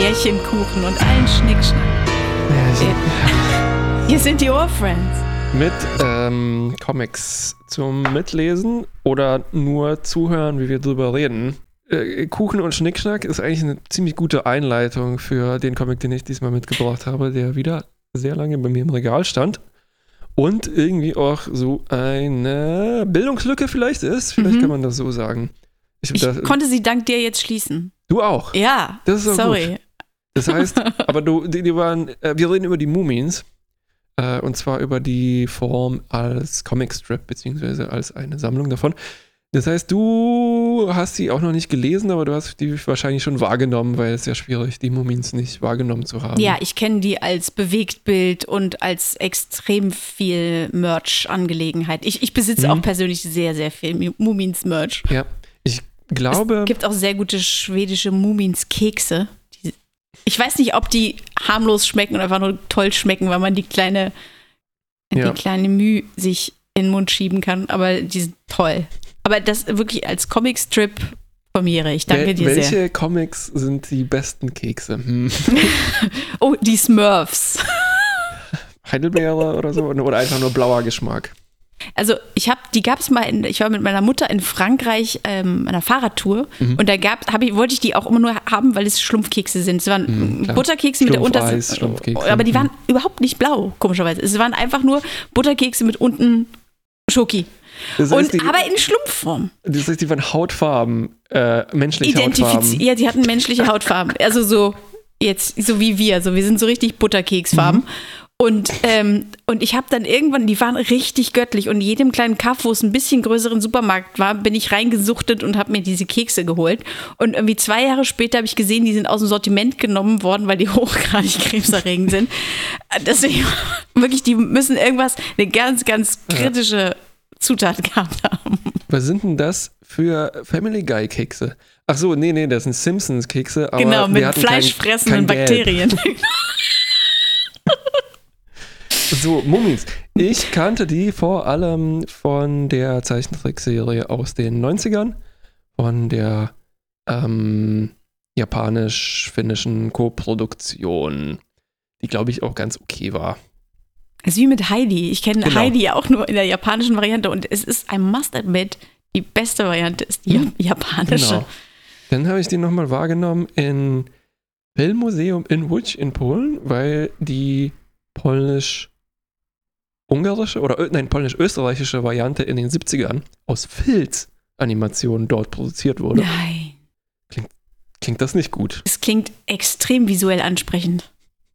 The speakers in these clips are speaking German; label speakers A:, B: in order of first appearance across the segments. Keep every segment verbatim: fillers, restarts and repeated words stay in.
A: Märchenkuchen und allen Schnickschnack.
B: Märchen.
A: Hier sind die Ohrfriends.
B: Mit ähm, Comics zum Mitlesen oder nur zuhören, wie wir drüber reden. Äh, Kuchen und Schnickschnack ist eigentlich eine ziemlich gute Einleitung für den Comic, den ich diesmal mitgebracht habe, der wieder sehr lange bei mir im Regal stand. Und irgendwie auch so eine Bildungslücke vielleicht ist. Vielleicht mhm. kann man das so sagen.
A: Ich, ich da, konnte sie dank dir jetzt schließen.
B: Du auch?
A: Ja,
B: das ist auch
A: sorry.
B: Gut. Das heißt, aber du, die, die waren, äh, wir reden über die Moomins. Äh, und zwar über die Form als Comicstrip, beziehungsweise als eine Sammlung davon. Das heißt, du hast sie auch noch nicht gelesen, aber du hast die wahrscheinlich schon wahrgenommen, weil es ja schwierig, die Moomins nicht wahrgenommen zu haben.
A: Ja, ich kenne die als Bewegtbild und als extrem viel Merch-Angelegenheit. Ich, ich besitze mhm. auch persönlich sehr, sehr viel Moomins-Merch.
B: Ja, ich glaube...
A: Es gibt auch sehr gute schwedische Moomins-Kekse. Ich weiß nicht, ob die harmlos schmecken oder einfach nur toll schmecken, weil man die kleine, ja. die kleine Mühe sich in den Mund schieben kann, aber die sind toll. Aber das wirklich als Comicstrip formiere ich. Danke
B: Wel-
A: dir
B: welche
A: sehr.
B: Welche Comics sind die besten Kekse? Hm.
A: Oh, die Smurfs.
B: Heidelbeere oder so? Oder einfach nur blauer Geschmack?
A: Also ich habe, die gab es mal, in, ich war mit meiner Mutter in Frankreich ähm, einer Fahrradtour mhm. und da gab, hab ich, wollte ich die auch immer nur haben, weil es Schlumpfkekse sind. Es waren mhm, Butterkekse mit der Unterseite, aber die waren mhm. überhaupt nicht blau, komischerweise. Es waren einfach nur Butterkekse mit unten Schoki. Das heißt, und, die, aber in Schlumpfform.
B: Das heißt, die waren Hautfarben, äh, menschliche Identifiz- Hautfarben.
A: Ja, die hatten menschliche Hautfarben. Also so jetzt, so wie wir. Also wir sind so richtig Butterkeksfarben. Mhm. Und, ähm, und ich habe dann irgendwann, die waren richtig göttlich und in jedem kleinen Kaff, wo es ein bisschen größeren Supermarkt war, bin ich reingesuchtet und habe mir diese Kekse geholt. Und irgendwie zwei Jahre später habe ich gesehen, die sind aus dem Sortiment genommen worden, weil die hochgradig krebserregend sind. Deswegen wirklich, die müssen irgendwas, eine ganz, ganz kritische Zutat gehabt haben.
B: Was sind denn das für Family Guy Kekse? Ach so, nee, nee, das sind Simpsons Kekse. Aber
A: genau, mit fleischfressenden kein, kein Bakterien.
B: So, Mummies. Ich kannte die vor allem von der Zeichentrickserie aus den neunzigern, von der ähm, japanisch-finnischen Co-Produktion, die, glaube ich, auch ganz okay war.
A: Es ist wie mit Heidi. Ich kenne
B: genau.
A: Heidi auch nur in der japanischen Variante und es ist, I must admit, die beste Variante ist die hm. japanische. Genau.
B: Dann habe ich die nochmal wahrgenommen im Filmmuseum in Łódź in Polen, weil die polnisch ungarische oder nein, polnisch-österreichische Variante in den siebzigern aus Filz-Animationen dort produziert wurde.
A: Nein.
B: Klingt, klingt das nicht gut.
A: Es klingt extrem visuell ansprechend.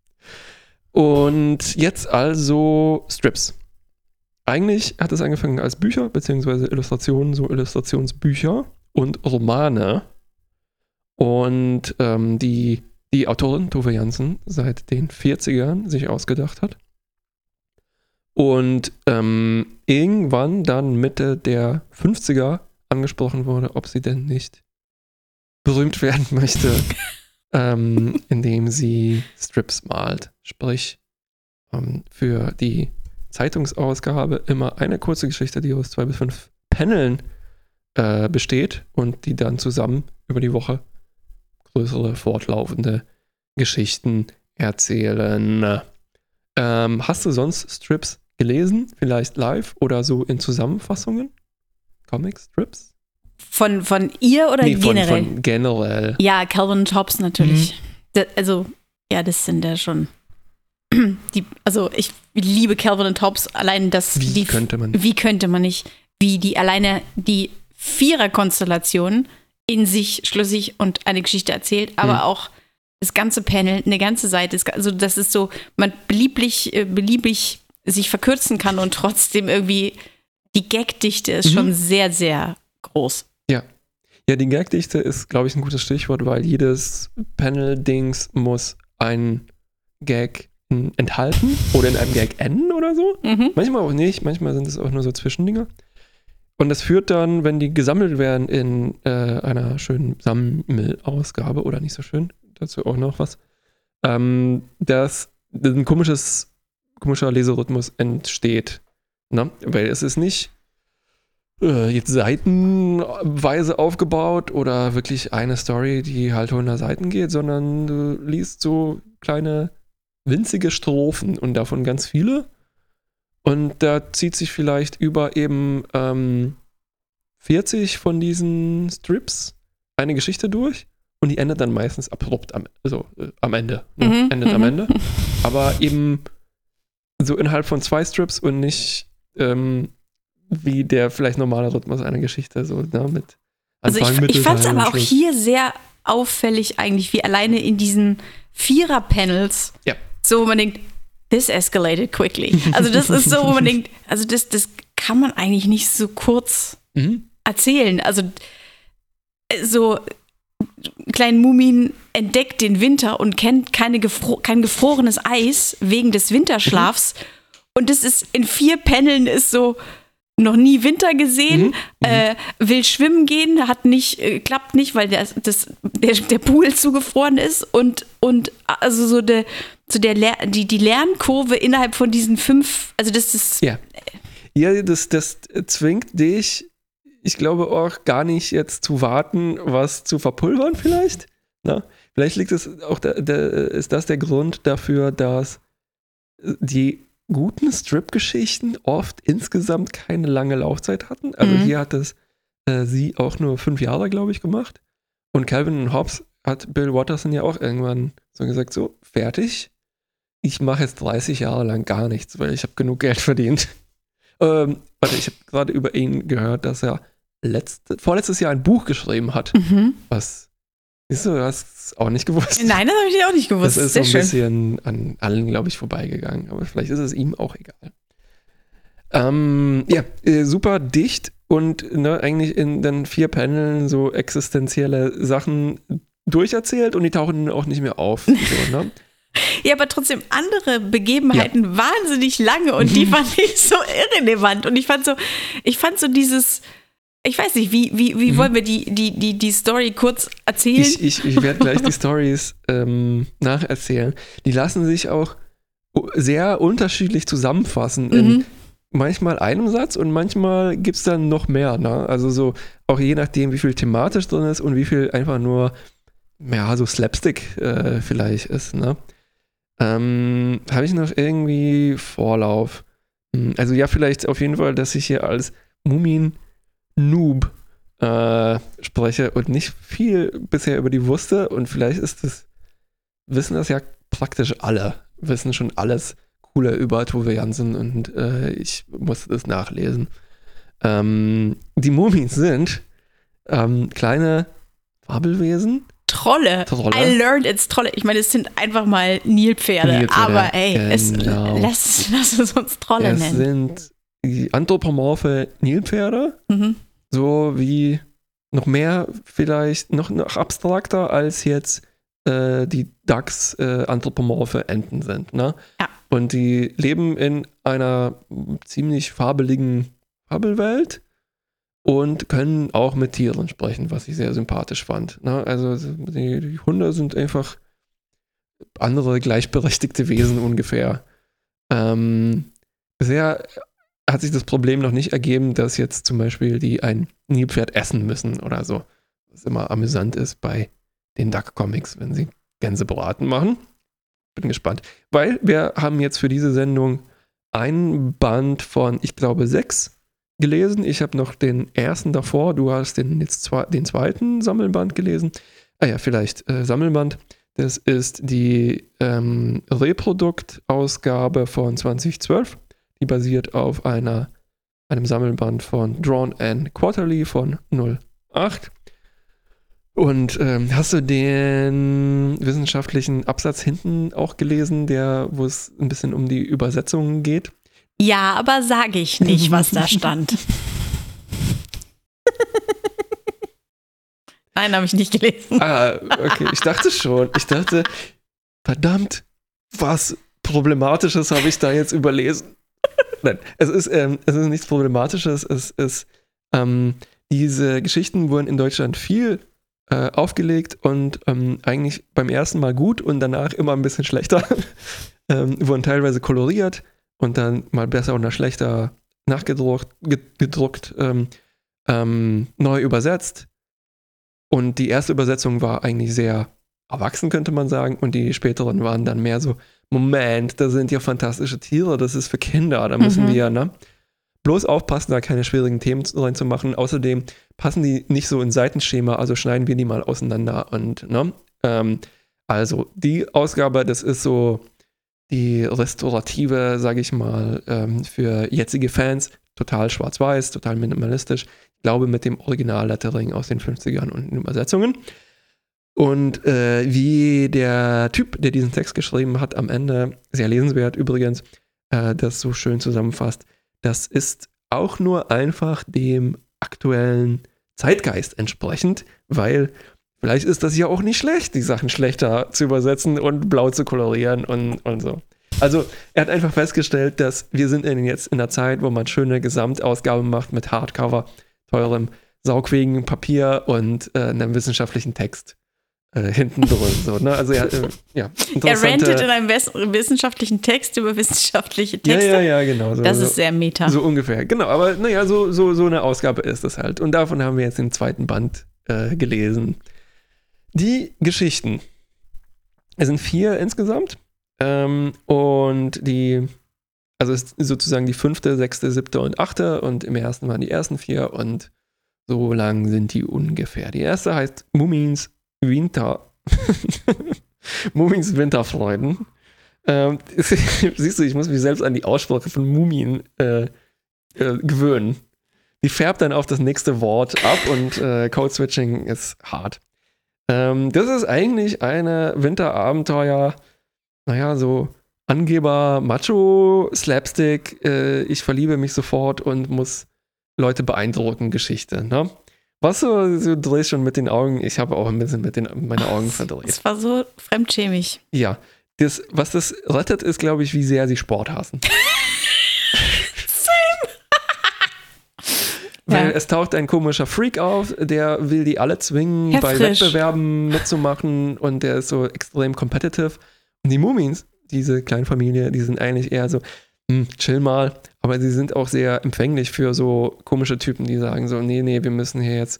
B: Und jetzt also Strips. Eigentlich hat es angefangen als Bücher, beziehungsweise Illustrationen, so Illustrationsbücher und Romane. Und ähm, die, die Autorin Tove Jansson seit den vierzigern sich ausgedacht hat. Und ähm, irgendwann dann Mitte der fünfziger angesprochen wurde, ob sie denn nicht berühmt werden möchte, ähm, indem sie Strips malt. Sprich, ähm, für die Zeitungsausgabe immer eine kurze Geschichte, die aus zwei bis fünf Paneln äh, besteht und die dann zusammen über die Woche größere, fortlaufende Geschichten erzählen. Ähm, hast du sonst Strips gelesen? Vielleicht live oder so in Zusammenfassungen? Comic-Strips?
A: Von, von ihr oder
B: nee,
A: generell?
B: Von, von generell.
A: Ja, Calvin und Hobbes natürlich. Mhm. Da, also, ja, das sind ja schon die, also ich liebe Calvin und Hobbes, allein das,
B: wie
A: die,
B: könnte man
A: wie könnte man nicht, wie die alleine die Vierer-Konstellation in sich schlüssig und eine Geschichte erzählt, aber mhm. auch das ganze Panel, eine ganze Seite, also das ist so, man beliebig, beliebig sich verkürzen kann und trotzdem irgendwie die Gagdichte ist mhm. schon sehr, sehr groß.
B: Ja. Ja, die Gagdichte ist, glaube ich, ein gutes Stichwort, weil jedes Panel-Dings muss ein Gag enthalten oder in einem Gag enden oder so. Mhm. Manchmal auch nicht, manchmal sind es auch nur so Zwischendinger. Und das führt dann, wenn die gesammelt werden in äh, einer schönen Sammelausgabe oder nicht so schön, dazu auch noch was, ähm, dass ein komisches, komischer Leserhythmus entsteht. Ne? Weil es ist nicht äh, jetzt seitenweise aufgebaut oder wirklich eine Story, die halt hundert Seiten geht, sondern du liest so kleine, winzige Strophen und davon ganz viele. Und da zieht sich vielleicht über eben ähm, vierzig von diesen Strips eine Geschichte durch und die endet dann meistens abrupt am, also, äh, am Ende. Ne?
A: Mhm,
B: Endet
A: mhm.
B: am Ende. Aber eben so innerhalb von zwei Strips und nicht ähm, wie der vielleicht normale Rhythmus einer Geschichte, so ne, mit
A: Also
B: Anfang,
A: ich,
B: Mittel,
A: ich fand es
B: Teil und
A: aber auch
B: Schluss.
A: hier sehr auffällig eigentlich, wie alleine in diesen Vierer-Panels,
B: Ja.
A: so wo man denkt, this escalated quickly. Also das ist so, wo man denkt, also das, das kann man eigentlich nicht so kurz
B: Mhm.
A: erzählen. Also äh, so Klein Mumin entdeckt den Winter und kennt keine gefro- kein gefrorenes Eis wegen des Winterschlafs.
B: Mhm.
A: Und das ist in vier Paneln ist so noch nie Winter gesehen,
B: Mhm.
A: äh, will schwimmen gehen, hat nicht, äh, klappt nicht, weil der, das, der, der Pool zugefroren ist und, und also so, de, so der Ler- die, die Lernkurve innerhalb von diesen fünf, also das ist
B: Ja. Ja, das, das zwingt dich, ich glaube auch gar nicht jetzt zu warten, was zu verpulvern vielleicht. Na? Vielleicht liegt es auch, da, da, ist das der Grund dafür, dass die guten Strip-Geschichten oft insgesamt keine lange Laufzeit hatten. Also
A: Mhm.
B: hier hat es äh, sie auch nur fünf Jahre, glaube ich, gemacht. Und Calvin und Hobbes hat Bill Watterson ja auch irgendwann so gesagt, so, fertig. Ich mache jetzt dreißig Jahre lang gar nichts, weil ich habe genug Geld verdient. Ähm, warte, ich habe gerade über ihn gehört, dass er letzte, vorletztes Jahr ein Buch geschrieben hat,
A: Mhm.
B: was, siehst du, du hast es auch nicht gewusst.
A: Nein, das habe ich auch nicht gewusst.
B: Das ist
A: Sehr
B: so ein
A: schön.
B: bisschen an allen, glaube ich, vorbeigegangen. Aber vielleicht ist es ihm auch egal. Ähm, ja, äh, super dicht und ne, eigentlich in den vier Paneln so existenzielle Sachen durcherzählt und die tauchen dann auch nicht mehr auf. So, ne?
A: Ja, aber trotzdem andere Begebenheiten wahnsinnig lange und die fand ich so irrelevant. Und ich fand so, ich fand so dieses, ich weiß nicht, wie, wie, wie
B: Mhm.
A: wollen wir die, die, die, die Story kurz erzählen?
B: Ich, ich, ich werde gleich die Stories ähm, nacherzählen. Die lassen sich auch sehr unterschiedlich zusammenfassen. In
A: Mhm.
B: manchmal einem Satz und manchmal gibt es dann noch mehr. Ne? Also so auch je nachdem, wie viel thematisch drin ist und wie viel einfach nur, ja, so Slapstick äh, vielleicht ist. Ne? Ähm, habe ich noch irgendwie Vorlauf? Hm, Also ja, vielleicht auf jeden Fall, dass ich hier als Mumin-Noob äh, spreche und nicht viel bisher über die wusste und vielleicht ist das, wissen das ja praktisch alle, wissen schon alles Coole über Tove Jansson und äh, ich musste das nachlesen. Ähm, die Mumins sind ähm, kleine Fabelwesen.
A: Trolle.
B: Trolle.
A: I learned it's Trolle. Ich meine, es sind einfach mal Nilpferde,
B: Nilpferde,
A: aber ey, es,
B: genau.
A: lass, lass es uns Trolle
B: Es
A: nennen.
B: sind die anthropomorphe Nilpferde,
A: Mhm.
B: so wie noch mehr vielleicht, noch, noch abstrakter als jetzt äh, die Dachs äh, anthropomorphe Enten sind. Ne?
A: Ja.
B: Und die leben in einer ziemlich fabeligen Fabelwelt und können auch mit Tieren sprechen, was ich sehr sympathisch fand. Ne? Also die, die Hunde sind einfach andere gleichberechtigte Wesen ungefähr. Ähm, bisher hat sich das Problem noch nicht ergeben, dass jetzt zum Beispiel die ein Nilpferd essen müssen oder so. Was immer amüsant ist bei den Duck-Comics, wenn sie Gänsebraten machen. Bin gespannt. Weil wir haben jetzt für diese Sendung einen Band von, ich glaube, sechs gelesen. Ich habe noch den ersten davor. Du hast den, jetzt zwei, den zweiten Sammelband gelesen. Ah ja, vielleicht äh, Sammelband. Das ist die ähm, Reproduktausgabe von zwanzig zwölf. Die basiert auf einer, einem Sammelband von Drawn and Quarterly von null acht. Und ähm, hast du den wissenschaftlichen Absatz hinten auch gelesen, der, wo es ein bisschen um die Übersetzungen geht?
A: Ja, aber sage ich nicht, was da stand. Nein, habe ich nicht gelesen.
B: Ah, okay, ich dachte schon. Ich dachte, verdammt, was Problematisches habe ich da jetzt überlesen. Nein, es ist, ähm, es ist nichts Problematisches. Es ist, ähm, diese Geschichten wurden in Deutschland viel äh, aufgelegt und ähm, eigentlich beim ersten Mal gut und danach immer ein bisschen schlechter. ähm, wurden teilweise koloriert und dann mal besser oder schlechter nachgedruckt. Gedruckt, ähm, ähm, neu übersetzt. Und die erste Übersetzung war eigentlich sehr erwachsen, könnte man sagen. Und die späteren waren dann mehr so, Moment, da sind ja fantastische Tiere, das ist für Kinder, da müssen
A: Mhm.
B: wir, ne? Bloß aufpassen, da keine schwierigen Themen reinzumachen. Außerdem passen die nicht so in Seitenschema, also schneiden wir die mal auseinander. Und, ne? Ähm, also, die Ausgabe, das ist so die restaurative, sage ich mal, ähm, für jetzige Fans. Total schwarz-weiß, total minimalistisch. Ich glaube, mit dem Original-Lettering aus den fünfzigern und den Übersetzungen. Und äh, wie der Typ, der diesen Text geschrieben hat, am Ende, sehr lesenswert übrigens, äh, das so schön zusammenfasst, das ist auch nur einfach dem aktuellen Zeitgeist entsprechend, weil vielleicht ist das ja auch nicht schlecht, die Sachen schlechter zu übersetzen und blau zu kolorieren und, und so. Also er hat einfach festgestellt, dass wir sind in, jetzt in einer Zeit, wo man schöne Gesamtausgaben macht mit Hardcover, teurem, saugfähigen Papier und äh, einem wissenschaftlichen Text. Äh, hinten drin, so, ne? Also, ja, äh, ja
A: Er rantet in einem wes- wissenschaftlichen Text über wissenschaftliche Texte.
B: Ja, ja, ja, genau. So,
A: das
B: so,
A: ist sehr meta.
B: So ungefähr, genau. Aber naja, so, so, so eine Ausgabe ist es halt. Und davon haben wir jetzt den zweiten Band äh, gelesen. Die Geschichten. Es sind vier insgesamt. Ähm, und die, also es ist sozusagen die fünfte, sechste, siebte und achte. Und im ersten waren die ersten vier. Und so lang sind die ungefähr. Die erste heißt Mumins Winter. Mumins Winterfreuden. Ähm, siehst du, ich muss mich selbst an die Aussprache von Mumien äh, äh, gewöhnen. Die färbt dann auf das nächste Wort ab und äh, Code-Switching ist hart. Ähm, das ist eigentlich eine Winterabenteuer, naja, so Angeber, Macho, Slapstick, äh, ich verliebe mich sofort und muss Leute beeindrucken Geschichte, ne? Was du, du drehst schon mit den Augen, ich habe auch ein bisschen mit den meine Augen verdreht.
A: Das war so fremdschämig.
B: Ja, das, was das rettet, ist, glaube ich, wie sehr sie Sport hassen.
A: Same.
B: Weil
A: Ja.
B: es taucht ein komischer Freak auf, der will die alle zwingen,
A: Herr
B: bei
A: Frisch.
B: Wettbewerben mitzumachen und der ist so extrem competitive. Und die Mumins, diese kleine Familie, die sind eigentlich eher so, hm, chill mal, aber sie sind auch sehr empfänglich für so komische Typen, die sagen so, nee, nee, wir müssen hier jetzt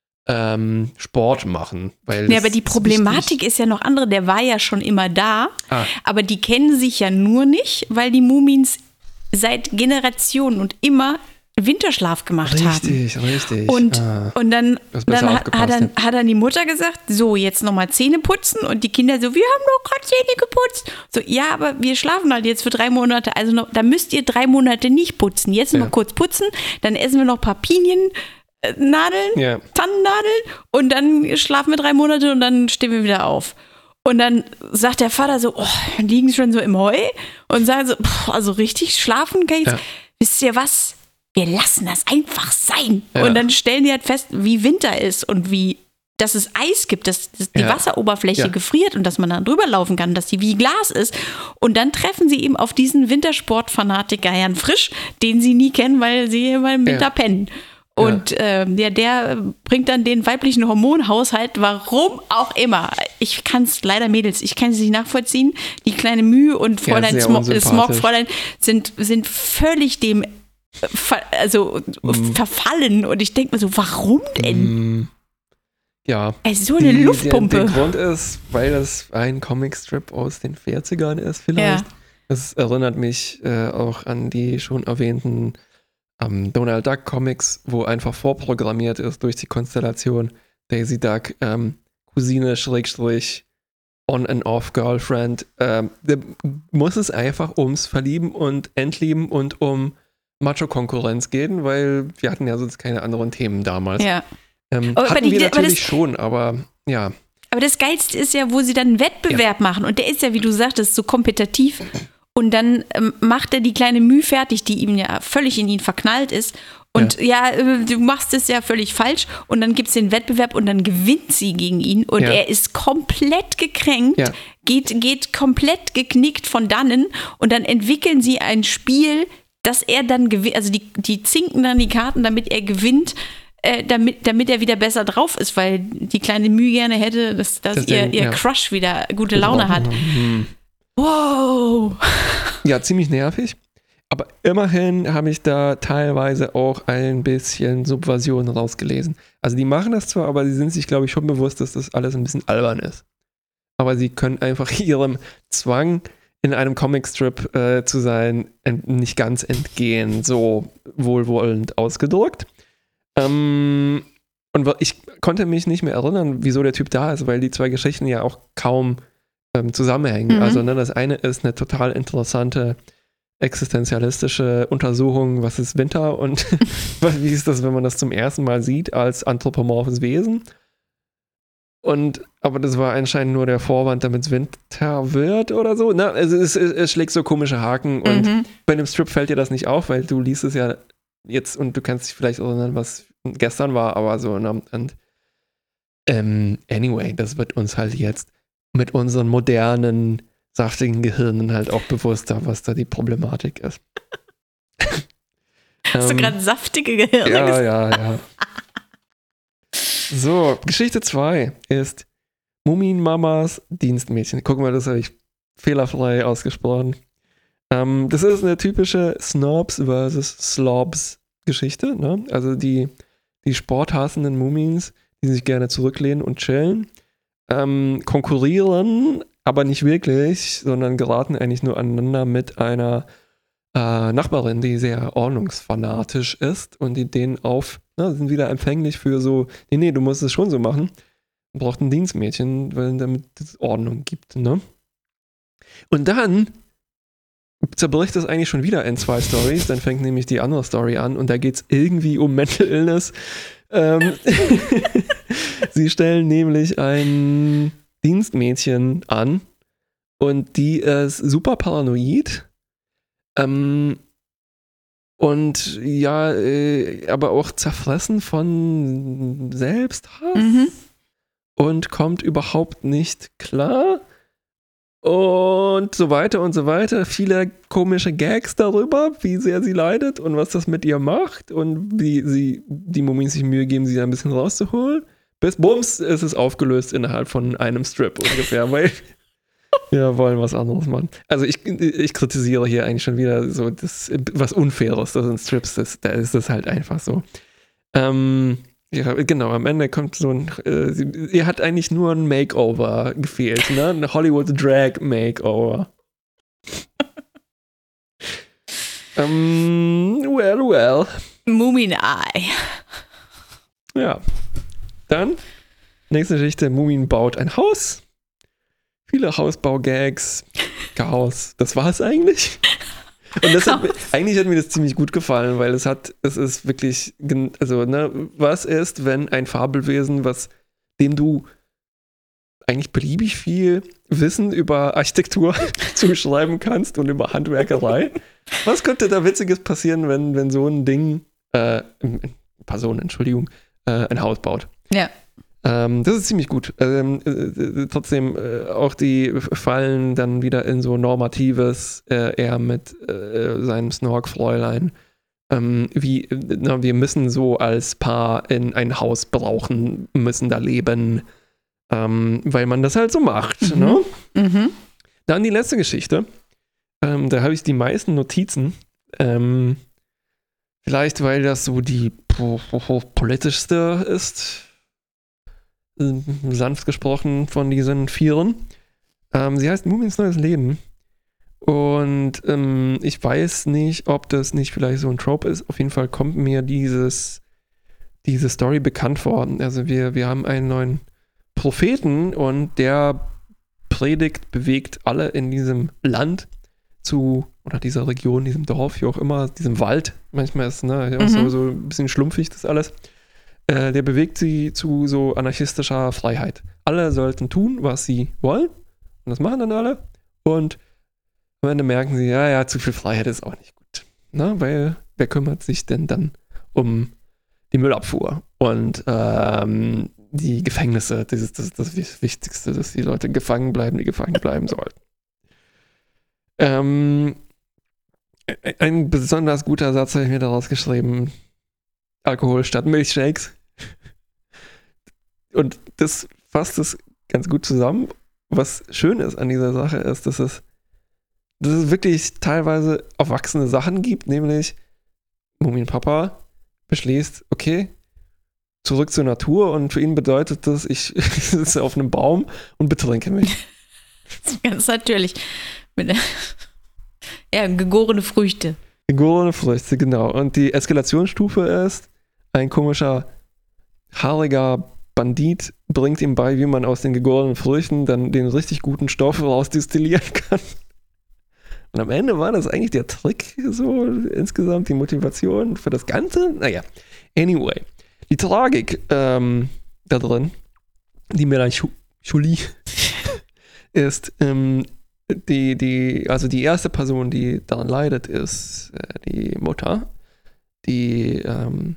B: ähm, Sport machen. Weil
A: Nee,
B: das
A: aber die
B: ist
A: Problematik
B: wichtig.
A: ist ja noch andere. Der war ja schon immer da,
B: Ah.
A: aber die kennen sich ja nur nicht, weil die Mumins seit Generationen und immer Winterschlaf gemacht haben.
B: Richtig, richtig.
A: Und,
B: ah.
A: und dann,
B: Du hast besser
A: dann hat,
B: aufgepasst,
A: hat, dann, hat dann die Mutter gesagt, so, jetzt nochmal Zähne putzen. Und die Kinder so, wir haben doch gerade Zähne geputzt. So, ja, aber wir schlafen halt jetzt für drei Monate. Also noch, da müsst ihr drei Monate nicht putzen. Jetzt
B: Ja.
A: noch kurz putzen, dann essen wir noch ein paar Piniennadeln,
B: Ja.
A: Tannennadeln und dann schlafen wir drei Monate und dann stehen wir wieder auf. Und dann sagt der Vater so, oh, dann liegen sie schon so im Heu und sagen so, pff, also richtig schlafen kann ich jetzt.
B: Ja.
A: Wisst ihr was? Wir lassen das einfach sein.
B: Ja.
A: Und dann stellen die halt fest, wie Winter ist und wie, dass es Eis gibt, dass, dass die
B: Ja.
A: Wasseroberfläche
B: Ja.
A: gefriert und dass man da drüber laufen kann, dass die wie Glas ist. Und dann treffen sie eben auf diesen Wintersportfanatiker Herrn Frisch, den sie nie kennen, weil sie immer im Winter
B: Ja.
A: pennen. Und ähm, ja, der bringt dann den weiblichen Hormonhaushalt, warum auch immer. Ich kann es leider, Mädels, ich kann es nicht nachvollziehen. Die kleine Mühe und
B: Ja,
A: Fräulein
B: sehr
A: Smo
B: unsympathisch.
A: Smog-Fräulein sind, sind völlig dem ver also
B: Mhm.
A: verfallen. Und ich denke mir so, warum denn?
B: Mm, ja.
A: Ey, so eine
B: Die-
A: Luftpumpe.
B: Der, der Grund ist, weil das ein Comicstrip aus den vierzigern ist vielleicht.
A: Ja.
B: Das erinnert mich äh, auch an die schon erwähnten ähm, Donald Duck Comics, wo einfach vorprogrammiert ist durch die Konstellation Daisy Duck, ähm, Cousine, Schrägstrich, On and Off Girlfriend. Ähm, da muss es einfach ums Verlieben und Entlieben und um Macho-Konkurrenz gehen, weil wir hatten ja sonst keine anderen Themen damals.
A: Ja.
B: Ähm,
A: Aber
B: hatten
A: die-
B: wir
A: aber
B: natürlich
A: das-
B: schon, aber ja.
A: Aber das Geilste ist ja, wo sie dann einen Wettbewerb machen. Und der ist ja, wie du sagtest, so kompetitiv. Und dann ähm, macht er die kleine Mühe fertig, die ihm ja völlig in ihn verknallt ist. Und ja, äh, du machst es ja völlig falsch. Und dann gibt es den Wettbewerb und dann gewinnt sie gegen ihn. Und
B: Ja.
A: er ist komplett gekränkt,
B: Ja.
A: geht, geht komplett geknickt von dannen. Und dann entwickeln sie ein Spiel, dass er dann gewinnt. Also die, die zinken dann die Karten, damit er gewinnt. Äh, damit, damit er wieder besser drauf ist, weil die kleine Mühe gerne hätte, dass, dass
B: Das
A: ihr,
B: Ding,
A: ihr
B: ja.
A: Crush wieder gute Laune hat.
B: Hm.
A: Wow.
B: Ja, ziemlich nervig. aber immerhin habe ich da teilweise auch ein bisschen Subversion rausgelesen. Also die machen das zwar, aber sie sind sich, glaube ich, schon bewusst, dass das alles ein bisschen albern ist. Aber sie können einfach ihrem Zwang, in einem Comicstrip äh, zu sein, ent- nicht ganz entgehen, so wohlwollend ausgedrückt. Ähm, und ich konnte mich nicht mehr erinnern, wieso der Typ da ist, weil die zwei Geschichten ja auch kaum ähm, zusammenhängen.
A: Mhm.
B: Also ne, das eine ist eine total interessante existenzialistische Untersuchung, was ist Winter und wie ist das, wenn man das zum ersten Mal sieht als anthropomorphes Wesen. Und, aber das war anscheinend nur der Vorwand, damit es Winter wird oder so. Na, also es, es, es schlägt so komische Haken und
A: Mhm.
B: bei einem Strip fällt dir das nicht auf, weil du liest es ja jetzt und du kannst dich vielleicht erinnern, was gestern war, aber so. Ne? Und ähm, anyway, das wird uns halt jetzt mit unseren modernen, saftigen Gehirnen halt auch bewusster, was da die Problematik ist.
A: Hast du
B: Ähm,
A: gerade saftige Gehirne
B: Ja,
A: gesagt?
B: ja, ja. So, Geschichte zwei ist Muminmamas Dienstmädchen. Guck mal, das habe ich fehlerfrei ausgesprochen. Ähm, das ist eine typische Snobs versus Slobs Geschichte. Ne? Also die, die sporthassenden Mumins, die sich gerne zurücklehnen und chillen, ähm, konkurrieren, aber nicht wirklich, sondern geraten eigentlich nur aneinander mit einer äh, Nachbarin, die sehr ordnungsfanatisch ist und die denen auf, ne, sind wieder empfänglich für so, nee, nee, du musst es schon so machen. Man braucht ein Dienstmädchen, weil damit es Ordnung gibt, ne? Und dann zerbricht es eigentlich schon wieder in zwei Stories, dann fängt nämlich die andere Story an und da geht es irgendwie um Mental Illness. Ähm, sie stellen nämlich ein Dienstmädchen an und die ist super paranoid. Ähm, und ja, äh, aber auch zerfressen von Selbsthass
A: Mhm.
B: und kommt überhaupt nicht klar und so weiter und so weiter. Viele komische Gags darüber, wie sehr sie leidet und was das mit ihr macht und wie sie die Mumien sich Mühe geben, sie da ein bisschen rauszuholen. Bis bums ist es aufgelöst innerhalb von einem Strip ungefähr, weil wir wollen was anderes machen. Also ich, ich kritisiere hier eigentlich schon wieder so das, was Unfaires, das sind Strips, das, da ist das halt einfach so. Ähm, ja, genau, am Ende kommt so ein, äh, sie, ihr hat eigentlich nur ein Makeover gefehlt, ne? Ein Hollywood Drag Makeover. ähm, well, well.
A: Moomin Eye.
B: Ja. Dann, nächste Geschichte, Mumin baut ein Haus. Viele Hausbau-Gags, Chaos. Das war es eigentlich. Und das hat mir, eigentlich hat mir das ziemlich gut gefallen, weil es hat, es ist wirklich, gen- also, ne, was ist, wenn ein Fabelwesen, was, dem du eigentlich beliebig viel Wissen über Architektur zuschreiben kannst und über Handwerkerei. Was könnte da Witziges passieren, wenn, wenn so ein Ding, äh, Person, Entschuldigung, äh, ein Haus baut?
A: Ja.
B: Ähm, das ist ziemlich gut. Ähm, äh, äh, trotzdem, äh, auch die fallen dann wieder in so Normatives, äh, eher mit äh, seinem Snork-Fräulein. Ähm, wie, äh, na, wir müssen so als Paar in ein Haus brauchen, müssen da leben, ähm, weil man das halt so macht.
A: Mhm.
B: Ne?
A: Mhm.
B: Dann die letzte Geschichte. Ähm, da habe ich die meisten Notizen. Ähm, vielleicht, weil das so die po- po- politischste ist. Sanft gesprochen von diesen Vieren. Ähm, sie heißt Mumins neues Leben. Und ähm, ich weiß nicht, ob das nicht vielleicht so ein Trope ist. Auf jeden Fall kommt mir dieses, diese Story bekannt vor. Also wir, wir haben einen neuen Propheten und der predigt, bewegt alle in diesem Land zu, oder dieser Region, diesem Dorf, wie auch immer, diesem Wald. Manchmal ist es ne, auch
A: Mhm.
B: so, so ein bisschen schlumpfig das alles. Äh, der bewegt sie zu so anarchistischer Freiheit. Alle sollten tun, was sie wollen. Und das machen dann alle. Und am Ende merken sie, ja, ja, zu viel Freiheit ist auch nicht gut. Na, weil wer kümmert sich denn dann um die Müllabfuhr und ähm, die Gefängnisse? Das ist das, das Wichtigste, dass die Leute gefangen bleiben, die gefangen bleiben sollten. Ähm, ein besonders guter Satz habe ich mir daraus geschrieben. Alkohol statt Milchshakes. Und das fasst es ganz gut zusammen. Was schön ist an dieser Sache ist, dass es dass es wirklich teilweise erwachsene Sachen gibt, nämlich Mumienpapa beschließt, okay, zurück zur Natur und für ihn bedeutet das, ich sitze auf einem Baum und betrinke mich.
A: Ganz natürlich. Mit, ja, gegorene Früchte.
B: Gegorene Früchte, genau. Und die Eskalationsstufe ist, ein komischer, haariger Bandit bringt ihm bei, wie man aus den gegorenen Früchten dann den richtig guten Stoff rausdestillieren kann. Und am Ende war das eigentlich der Trick, so insgesamt die Motivation für das Ganze. Naja, anyway. Die Tragik ähm, da drin, die Melancholie, ist ähm, die, die, also die erste Person, die daran leidet, ist äh, die Mutter, die ähm,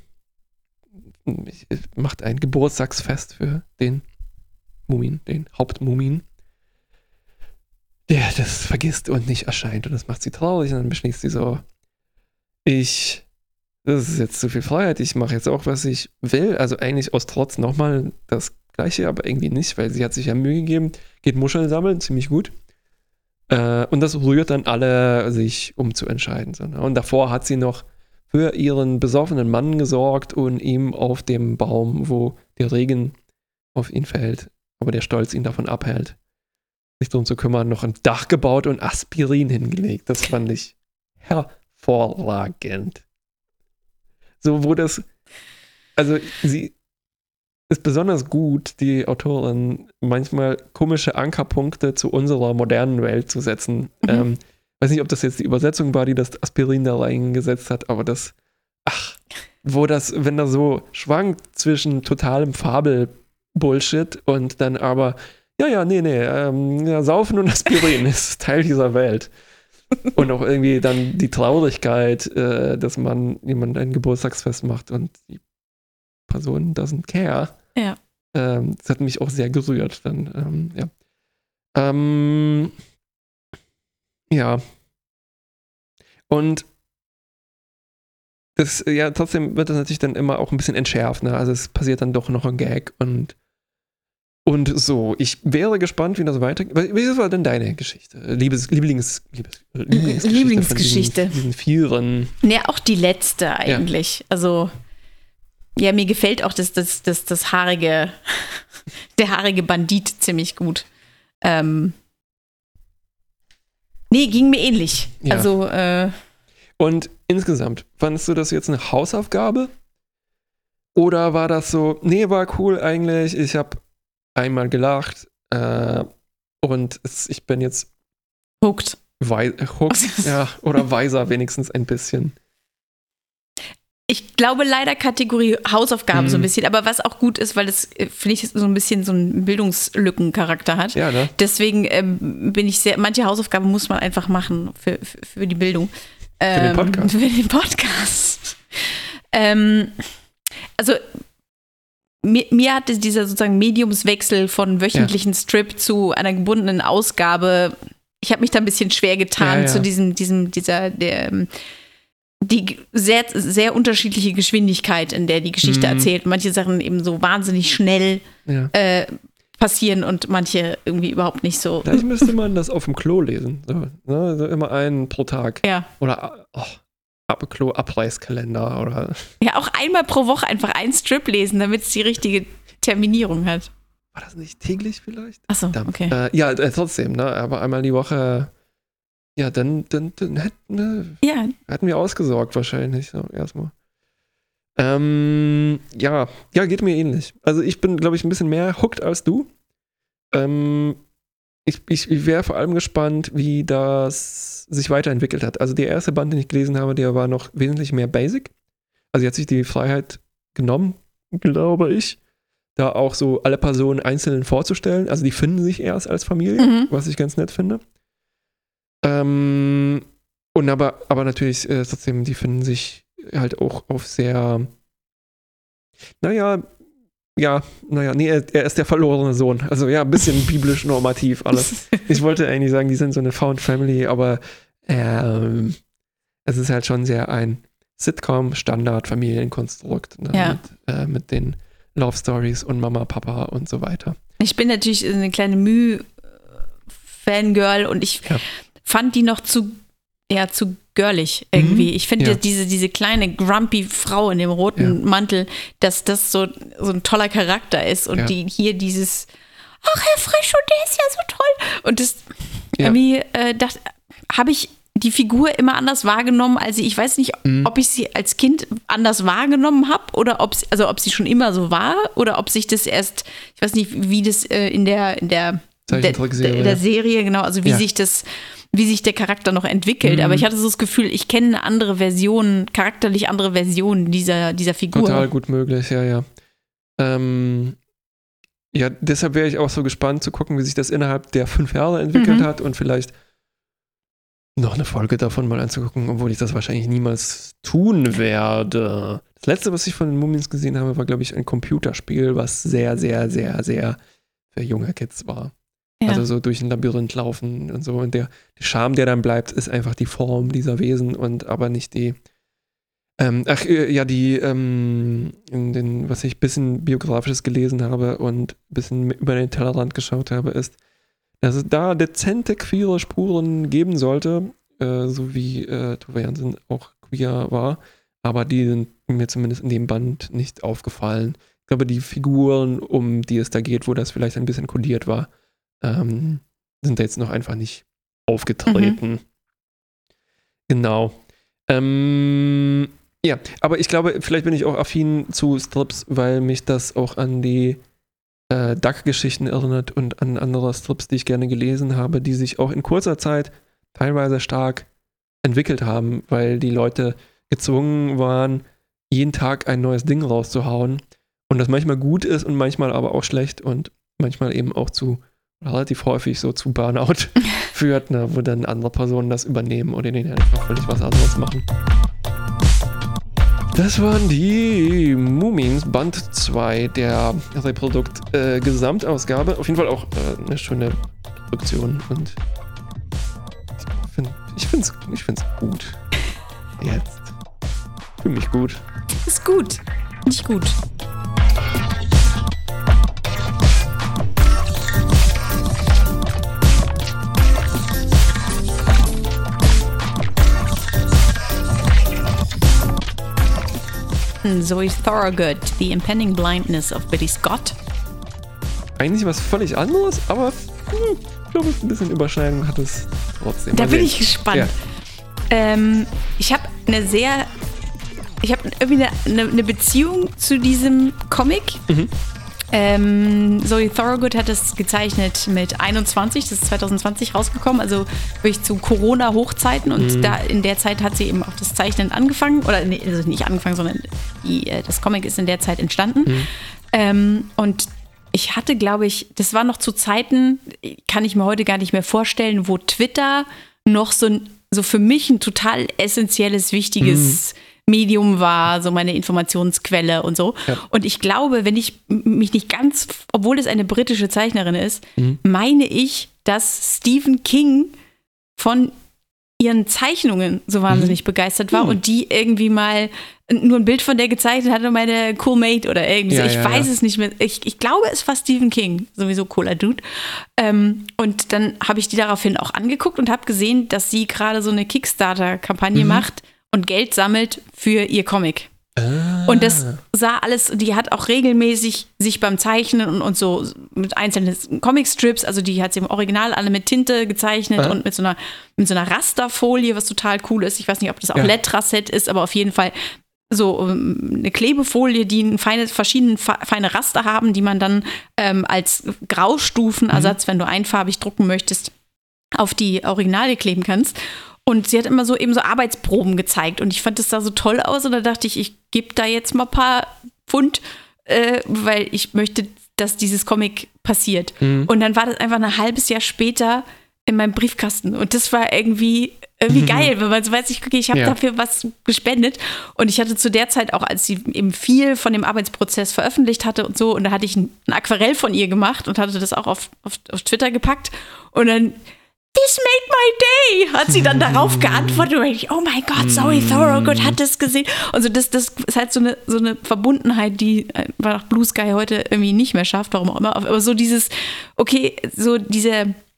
B: macht ein Geburtstagsfest für den Mumien, den Hauptmumien, der das vergisst und nicht erscheint. Und das macht sie traurig und dann beschließt sie so, ich, das ist jetzt zu viel Freiheit, ich mache jetzt auch, was ich will. Also eigentlich aus Trotz nochmal das Gleiche, aber irgendwie nicht, weil sie hat sich ja Mühe gegeben, geht Muscheln sammeln, ziemlich gut. Äh, und das rührt dann alle, sich umzuentscheiden. So, ne? Und davor hat sie noch für ihren besoffenen Mann gesorgt und ihm auf dem Baum, wo der Regen auf ihn fällt, aber der Stolz ihn davon abhält, sich darum zu kümmern, noch ein Dach gebaut und Aspirin hingelegt. Das fand ich hervorragend. So, wo das, also sie ist besonders gut, die Autorin, manchmal komische Ankerpunkte zu unserer modernen Welt zu setzen. Mhm. Ähm, weiß nicht, ob das jetzt die Übersetzung war, die das Aspirin da reingesetzt hat, aber das, ach, wo das, wenn das so schwankt zwischen totalem Fabel-Bullshit und dann aber, ja, ja, nee, nee, ähm, ja, Saufen und Aspirin ist Teil dieser Welt. Und auch irgendwie dann die Traurigkeit, äh, dass man jemand ein Geburtstagsfest macht und die Person doesn't care.
A: Ja.
B: Ähm, das hat mich auch sehr gerührt. Dann, ähm, ja. Ähm, ja. Und das, ja, trotzdem wird das natürlich dann immer auch ein bisschen entschärft. Ne? Also es passiert dann doch noch ein Gag und Und so, ich wäre gespannt, wie das weitergeht. Was war denn deine Geschichte? Liebes, Lieblings, Liebes, Lieblingsgeschichte.
A: Lieblingsgeschichte.
B: Von diesen, diesen Vieren.
A: Ja, auch die letzte eigentlich. Ja. Also, ja, mir gefällt auch das, das, das, das haarige, der haarige Bandit ziemlich gut. Ähm, nee, ging mir ähnlich. Ja. Also, äh,
B: Und insgesamt, fandest du das jetzt eine Hausaufgabe? Oder war das so, nee, war cool eigentlich, ich habe einmal gelacht äh, und es, ich bin jetzt
A: hooked.
B: Wei- hooked, ja, oder weiser wenigstens ein bisschen.
A: Ich glaube leider Kategorie Hausaufgaben mhm. so ein bisschen, aber was auch gut ist, weil das, finde ich, so ein bisschen so einen Bildungslückencharakter hat.
B: Ja, ne?
A: Deswegen ähm, bin ich sehr, manche Hausaufgaben muss man einfach machen für, für, für die Bildung.
B: Ähm, für den Podcast.
A: Für den Podcast. ähm, also Mir, mir hatte dieser sozusagen Mediumswechsel von wöchentlichen ja. Strip zu einer gebundenen Ausgabe, ich habe mich da ein bisschen schwer getan, ja, ja. zu diesem, diesem, dieser, der, die sehr, sehr unterschiedliche Geschwindigkeit, in der die Geschichte mhm. erzählt. Manche Sachen eben so wahnsinnig schnell ja. äh, passieren und manche irgendwie überhaupt nicht so.
B: Vielleicht müsste man das auf dem Klo lesen. So, ne? So immer einen pro Tag.
A: Ja.
B: Oder, oh. Klo-Abreißkalender oder.
A: Ja, auch einmal pro Woche einfach einen Strip lesen, damit es die richtige Terminierung hat.
B: War das nicht täglich vielleicht?
A: Achso, okay.
B: Äh, ja, äh, trotzdem, ne? Aber einmal die Woche, ja, dann, dann, dann hätten, ne,
A: ja.
B: hätten wir ausgesorgt wahrscheinlich, so erstmal. Ähm, ja, ja, geht mir ähnlich. Also ich bin, glaube ich, ein bisschen mehr hooked als du. Ähm, ich, ich, ich wäre vor allem gespannt, wie das sich weiterentwickelt hat. Also der erste Band, den ich gelesen habe, der war noch wesentlich mehr basic. Also sie hat sich die Freiheit genommen, glaube ich, da auch so alle Personen einzeln vorzustellen. Also die finden sich erst als Familie, mhm. was ich ganz nett finde. Ähm, und aber, aber natürlich äh, trotzdem, die finden sich halt auch auf sehr, naja, ja, naja, nee, er, er ist der verlorene Sohn. Also ja, ein bisschen biblisch normativ alles. Ich wollte eigentlich sagen, die sind so eine Found Family, aber ähm, es ist halt schon sehr ein Sitcom-Standard-Familienkonstrukt, ne,
A: ja.
B: mit, äh, mit den Love Stories und Mama, Papa und so weiter.
A: Ich bin natürlich eine kleine Müh-Fangirl und ich
B: ja.
A: fand die noch zu, ja, zu girlig irgendwie.
B: Mhm.
A: Ich finde
B: Ja.
A: diese, diese kleine grumpy Frau in dem roten
B: Ja.
A: Mantel, dass das so, so ein toller Charakter ist und
B: Ja.
A: die hier dieses, ach, Herr Frisch, und der ist ja so toll. Und das
B: Ja.
A: irgendwie, äh, dachte, habe ich die Figur immer anders wahrgenommen, als sie, ich weiß nicht,
B: Mhm.
A: ob ich sie als Kind anders wahrgenommen habe oder ob sie, also ob sie schon immer so war oder ob sich das erst, ich weiß nicht, wie das äh, in der, in der, der,
B: Zeichentrickserie.
A: der, der Serie, genau, also wie
B: Ja.
A: sich das, wie sich der Charakter noch entwickelt.
B: Mhm.
A: Aber ich hatte so das Gefühl, ich kenne eine andere Version, charakterlich andere Version dieser, dieser Figur.
B: Total gut möglich, ja, ja. Ähm, ja, deshalb wäre ich auch so gespannt zu gucken, wie sich das innerhalb der fünf Jahre entwickelt
A: Mhm.
B: hat und vielleicht noch eine Folge davon mal anzugucken, obwohl ich das wahrscheinlich niemals tun werde. Das letzte, was ich von den Mumins gesehen habe, war, glaube ich, ein Computerspiel, was sehr, sehr, sehr, sehr für junge Kids war.
A: Ja.
B: Also so durch ein Labyrinth laufen und so. Und der, der Charme, der dann bleibt, ist einfach die Form dieser Wesen und aber nicht die. Ähm, ach äh, ja, die, ähm, in den, was ich ein bisschen Biografisches gelesen habe und ein bisschen über den Tellerrand geschaut habe, ist, dass es da dezente queere Spuren geben sollte, äh, so wie äh, Tove Jansson auch queer war, aber die sind mir zumindest in dem Band nicht aufgefallen. Ich glaube, die Figuren, um die es da geht, wo das vielleicht ein bisschen kodiert war, ähm, sind jetzt noch einfach nicht aufgetreten. Genau. Ähm, ja, aber ich glaube, vielleicht bin ich auch affin zu Strips, weil mich das auch an die äh, Duck-Geschichten erinnert und an andere Strips, die ich gerne gelesen habe, die sich auch in kurzer Zeit teilweise stark entwickelt haben, weil die Leute gezwungen waren, jeden Tag ein neues Ding rauszuhauen und das manchmal gut ist und manchmal aber auch schlecht und manchmal eben auch zu relativ häufig so zu Burnout führt, ne, wo dann andere Personen das übernehmen oder denen einfach völlig was anderes machen. Das waren die Mumins Band zwei der Reprodukt-Gesamtausgabe. Äh, Auf jeden Fall auch äh, eine schöne Produktion und ich, find, ich finde es ich find's gut. Jetzt. Für mich gut.
A: Ist gut. Nicht gut. Zoe Thorogood, The Impending Blindness of Billy Scott.
B: Eigentlich was völlig anderes, aber hm, ich glaube, ein bisschen Überschneidung hat es trotzdem.
A: Da
B: Mal
A: bin
B: sehen.
A: ich gespannt.
B: Ja.
A: Ähm, ich habe eine sehr, ich habe irgendwie eine, eine Beziehung zu diesem Comic.
B: Mhm.
A: Ähm, Zoe Thorogood hat es gezeichnet mit einundzwanzig, das ist zwanzig zwanzig rausgekommen, also wirklich zu Corona-Hochzeiten und
B: Mhm.
A: da in der Zeit hat sie eben auch das Zeichnen angefangen, oder nee, also nicht angefangen, sondern die, äh, das Comic ist in der Zeit entstanden.
B: Mhm.
A: Ähm, und ich hatte, glaube ich, das war noch zu Zeiten, kann ich mir heute gar nicht mehr vorstellen, wo Twitter noch so, ein, so für mich ein total essentielles, wichtiges Medium war, so meine Informationsquelle und so.
B: Ja.
A: Und ich glaube, wenn ich mich nicht ganz, obwohl es eine britische Zeichnerin ist,
B: Mhm.
A: meine ich, dass Stephen King von ihren Zeichnungen so wahnsinnig begeistert war
B: Mhm.
A: und die irgendwie mal nur ein Bild von der gezeichnet hatte, meine Cool Mate oder irgendwie
B: Ja,
A: so. Ich
B: ja,
A: weiß
B: ja.
A: es nicht mehr. Ich, ich glaube, es war Stephen King, sowieso cooler Dude. Ähm, und dann habe ich die daraufhin auch angeguckt und habe gesehen, dass sie gerade so eine Kickstarter-Kampagne
B: Mhm.
A: macht und Geld sammelt für ihr Comic.
B: Ah.
A: Und das sah alles, die hat auch regelmäßig sich beim Zeichnen und, und so mit einzelnen Comicstrips, also die hat sie im Original alle mit Tinte gezeichnet
B: Ah.
A: und mit so einer, mit so einer Rasterfolie, was total cool ist. Ich weiß nicht, ob das auch
B: Ja.
A: Letraset ist, aber auf jeden Fall so um, eine Klebefolie, die ein feine, verschiedene fa- feine Raster haben, die man dann ähm, als Graustufenersatz, wenn du einfarbig drucken möchtest, auf die Originale kleben kannst. Und sie hat immer so eben so Arbeitsproben gezeigt und ich fand das sah so toll aus und da dachte ich, ich gebe da jetzt mal ein paar Pfund, äh, weil ich möchte, dass dieses Comic passiert.
B: Mhm.
A: Und dann war das einfach ein halbes Jahr später in meinem Briefkasten und das war irgendwie irgendwie
B: Mhm.
A: geil, weil man so weiß, ich, okay, ich habe
B: Ja.
A: dafür was gespendet und ich hatte zu der Zeit auch, als sie eben viel von dem Arbeitsprozess veröffentlicht hatte und so und da hatte ich ein, ein Aquarell von ihr gemacht und hatte das auch auf, auf, auf Twitter gepackt und dann This made my day, hat sie dann darauf geantwortet und ich, oh mein Gott, Zoe Thorogood hat das gesehen. Also das, das ist halt so eine, so eine Verbundenheit, die einfach Blue Sky heute irgendwie nicht mehr schafft, warum auch immer. Aber so dieses, okay, so diese,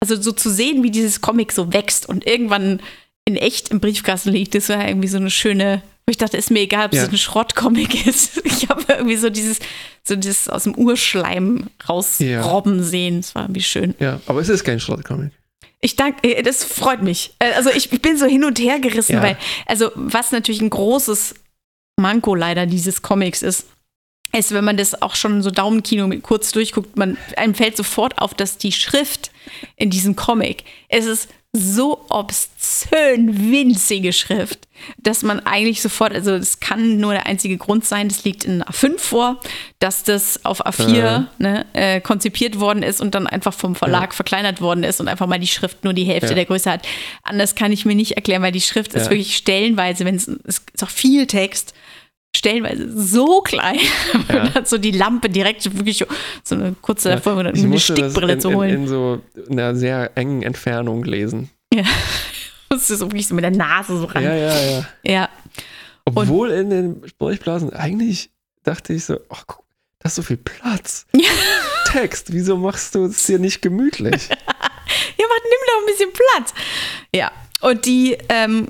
A: also so zu sehen, wie dieses Comic so wächst und irgendwann in echt im Briefkasten liegt, das war irgendwie so eine schöne, wo ich dachte, ist mir egal, ob es
B: Ja.
A: so ein Schrottcomic ist. Ich habe irgendwie so dieses, so dieses aus dem Urschleim rausrobben sehen. Das war irgendwie schön.
B: Ja, aber es ist kein Schrottcomic.
A: Ich danke, das freut mich. Also ich, ich bin so hin und her gerissen,
B: Ja.
A: weil, also was natürlich ein großes Manko leider dieses Comics ist, ist, wenn man das auch schon so Daumenkino mit kurz durchguckt, man, einem fällt sofort auf, dass die Schrift in diesem Comic, es ist so obszön winzige Schrift, dass man eigentlich sofort, also das kann nur der einzige Grund sein, das liegt in A fünf vor, dass das auf A vier
B: Äh.
A: ne, äh, konzipiert worden ist und dann einfach vom Verlag
B: Ja.
A: verkleinert worden ist und einfach mal die Schrift nur die Hälfte
B: Ja.
A: der Größe hat. Anders kann ich mir nicht erklären, weil die Schrift ist
B: Ja.
A: wirklich stellenweise, wenn es es ist auch viel Text, stellenweise so klein,
B: Ja.
A: und hat so die Lampe direkt wirklich so- so eine kurze
B: Ja.
A: davor, um
B: Ich
A: eine
B: musste das
A: Stickbrille
B: in,
A: zu
B: in,
A: holen.
B: in so einer sehr engen Entfernung lesen.
A: Ja. Das ist so wirklich so mit der Nase so ran.
B: Ja, ja, ja.
A: Ja.
B: Obwohl in den Sprechblasen eigentlich dachte ich so, ach guck, da ist so viel Platz.
A: Ja.
B: Text, wieso machst du es dir nicht gemütlich?
A: Ja, mach, nimm doch ein bisschen Platz. Ja. Und die ähm,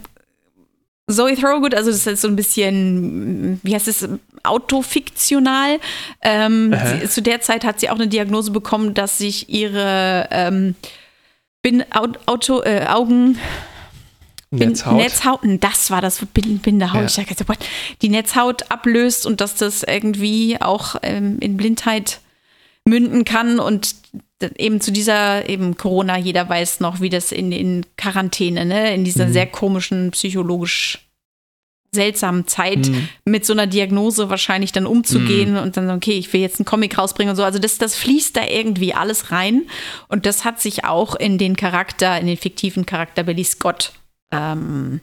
A: Zoe Thorogood, also das ist so ein bisschen, wie heißt es, autofiktional. Ähm,
B: Aha.
A: sie, zu der Zeit hat sie auch eine Diagnose bekommen, dass sich ihre ähm, Bin, Auto, äh, Augen Bin-
B: Netzhaut.
A: Netzhaut, das war das Bin- Bindehaut.
B: Ja.
A: Ich dachte, so, what? Die Netzhaut ablöst und dass das irgendwie auch ähm, in Blindheit münden kann und d- eben zu dieser eben Corona, jeder weiß noch, wie das in, in Quarantäne, ne, in dieser
B: Mhm.
A: sehr komischen, psychologisch seltsamen Zeit
B: Mhm.
A: mit so einer Diagnose wahrscheinlich dann umzugehen und dann, okay, ich will jetzt einen Comic rausbringen und so. Also das, das fließt da irgendwie alles rein und das hat sich auch in den Charakter, in den fiktiven Charakter Billy Scott ähm,